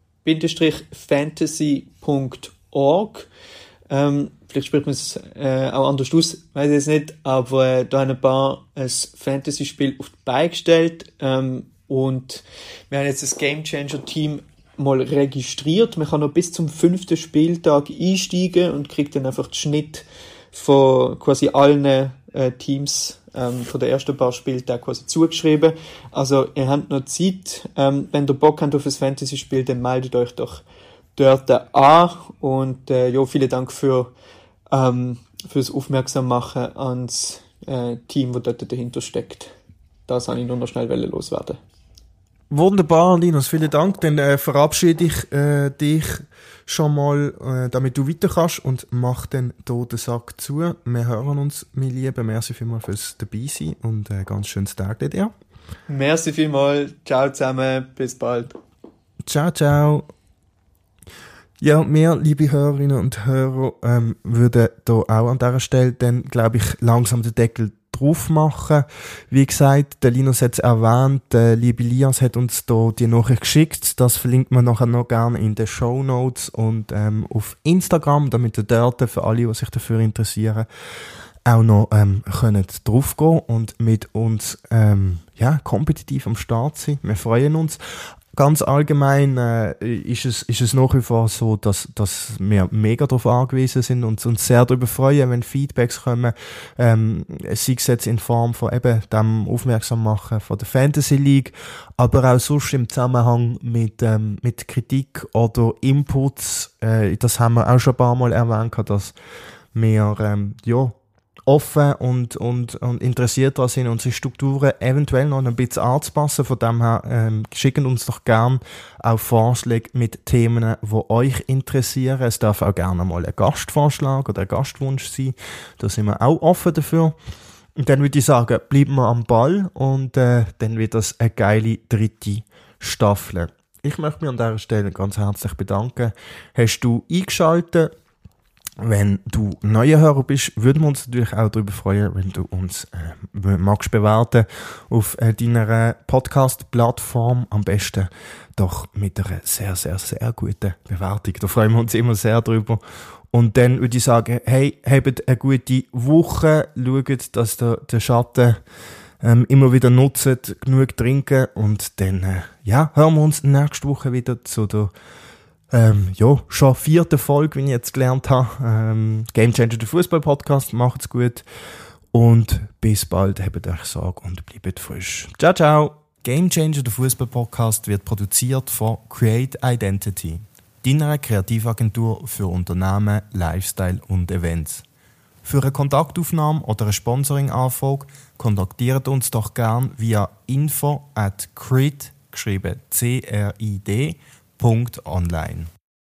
Fantasy Punkt org. Ähm, vielleicht spricht man es äh, auch anders aus, weiß ich jetzt nicht. Aber äh, da haben ein paar ein Fantasy-Spiel auf die Beine gestellt. Ähm, und wir haben jetzt das Game Changer Team mal registriert. Man kann noch bis zum fünften Spieltag einsteigen und kriegt dann einfach den Schnitt von quasi allen äh, Teams ähm, von den ersten paar Spieltagen quasi zugeschrieben. Also ihr habt noch Zeit. Ähm, wenn ihr Bock habt auf ein Fantasy-Spiel, dann meldet euch doch dort an. Und äh, ja, vielen Dank für ähm, fürs Aufmerksam machen ans äh, Team, das dort dahinter steckt. Das wollte ich nur noch schnell loswerden. Wunderbar, Linus, vielen Dank. Dann äh, verabschiede ich äh, dich schon mal, äh, damit du weiter kannst und mach dann hier den Sack zu. Wir hören uns, mein Lieber. Merci vielmals fürs dabei sein und äh, ganz schönes Tag dir. Merci vielmals. Ciao zusammen. Bis bald. Ciao, ciao. Ja, wir, liebe Hörerinnen und Hörer, ähm, würden hier auch an dieser Stelle dann, glaube ich, langsam den Deckel drauf machen. Wie gesagt, der Linus hat es erwähnt, der liebe Lias hat uns da die Nachricht geschickt. Das verlinkt man nachher noch gerne in den Shownotes und ähm, auf Instagram, damit ihr dort, für alle, die sich dafür interessieren, auch noch ähm, können draufgehen und mit uns ähm, ja, kompetitiv am Start sein. Wir freuen uns. Ganz allgemein äh, ist, es, ist es nach wie vor so, dass, dass wir mega darauf angewiesen sind und uns sehr darüber freuen, wenn Feedbacks kommen, ähm, sei es jetzt in Form von eben dem Aufmerksammachen von der Fantasy League, aber auch sonst im Zusammenhang mit, ähm, mit Kritik oder Inputs. Äh, das haben wir auch schon ein paar Mal erwähnt, dass wir ähm, ja, offen und, und, und interessiert daran sind, unsere Strukturen eventuell noch ein bisschen anzupassen. Von dem her ähm, schicken uns doch gern auch Vorschläge mit Themen, die euch interessieren. Es darf auch gerne mal ein Gastvorschlag oder ein Gastwunsch sein. Da sind wir auch offen dafür. Und dann würde ich sagen, bleiben wir am Ball und äh, dann wird das eine geile dritte Staffel. Ich möchte mich an dieser Stelle ganz herzlich bedanken. Hast du eingeschaltet? Wenn du neuer Hörer bist, würden wir uns natürlich auch darüber freuen, wenn du uns äh, magst bewerten auf äh, deiner Podcast-Plattform. Am besten doch mit einer sehr, sehr, sehr guten Bewertung. Da freuen wir uns immer sehr drüber. Und dann würde ich sagen, hey, habt eine gute Woche, schaut, dass der, der Schatten ähm, immer wieder nutzt, genug trinken und dann äh, ja, hören wir uns nächste Woche wieder zu der Ähm, ja, schon vierte Folge, wie ich jetzt gelernt habe. Ähm, Game Changer, der Fußball-Podcast. Macht's gut. Und bis bald. Habt euch Sorge und bleibt frisch. Ciao, ciao. Game Changer, der Fußball-Podcast, wird produziert von Create Identity, deiner Kreativagentur für Unternehmen, Lifestyle und Events. Für eine Kontaktaufnahme oder eine Sponsoring-Anfrage kontaktiert uns doch gern via info at crid, geschrieben C R I D, Punkt online.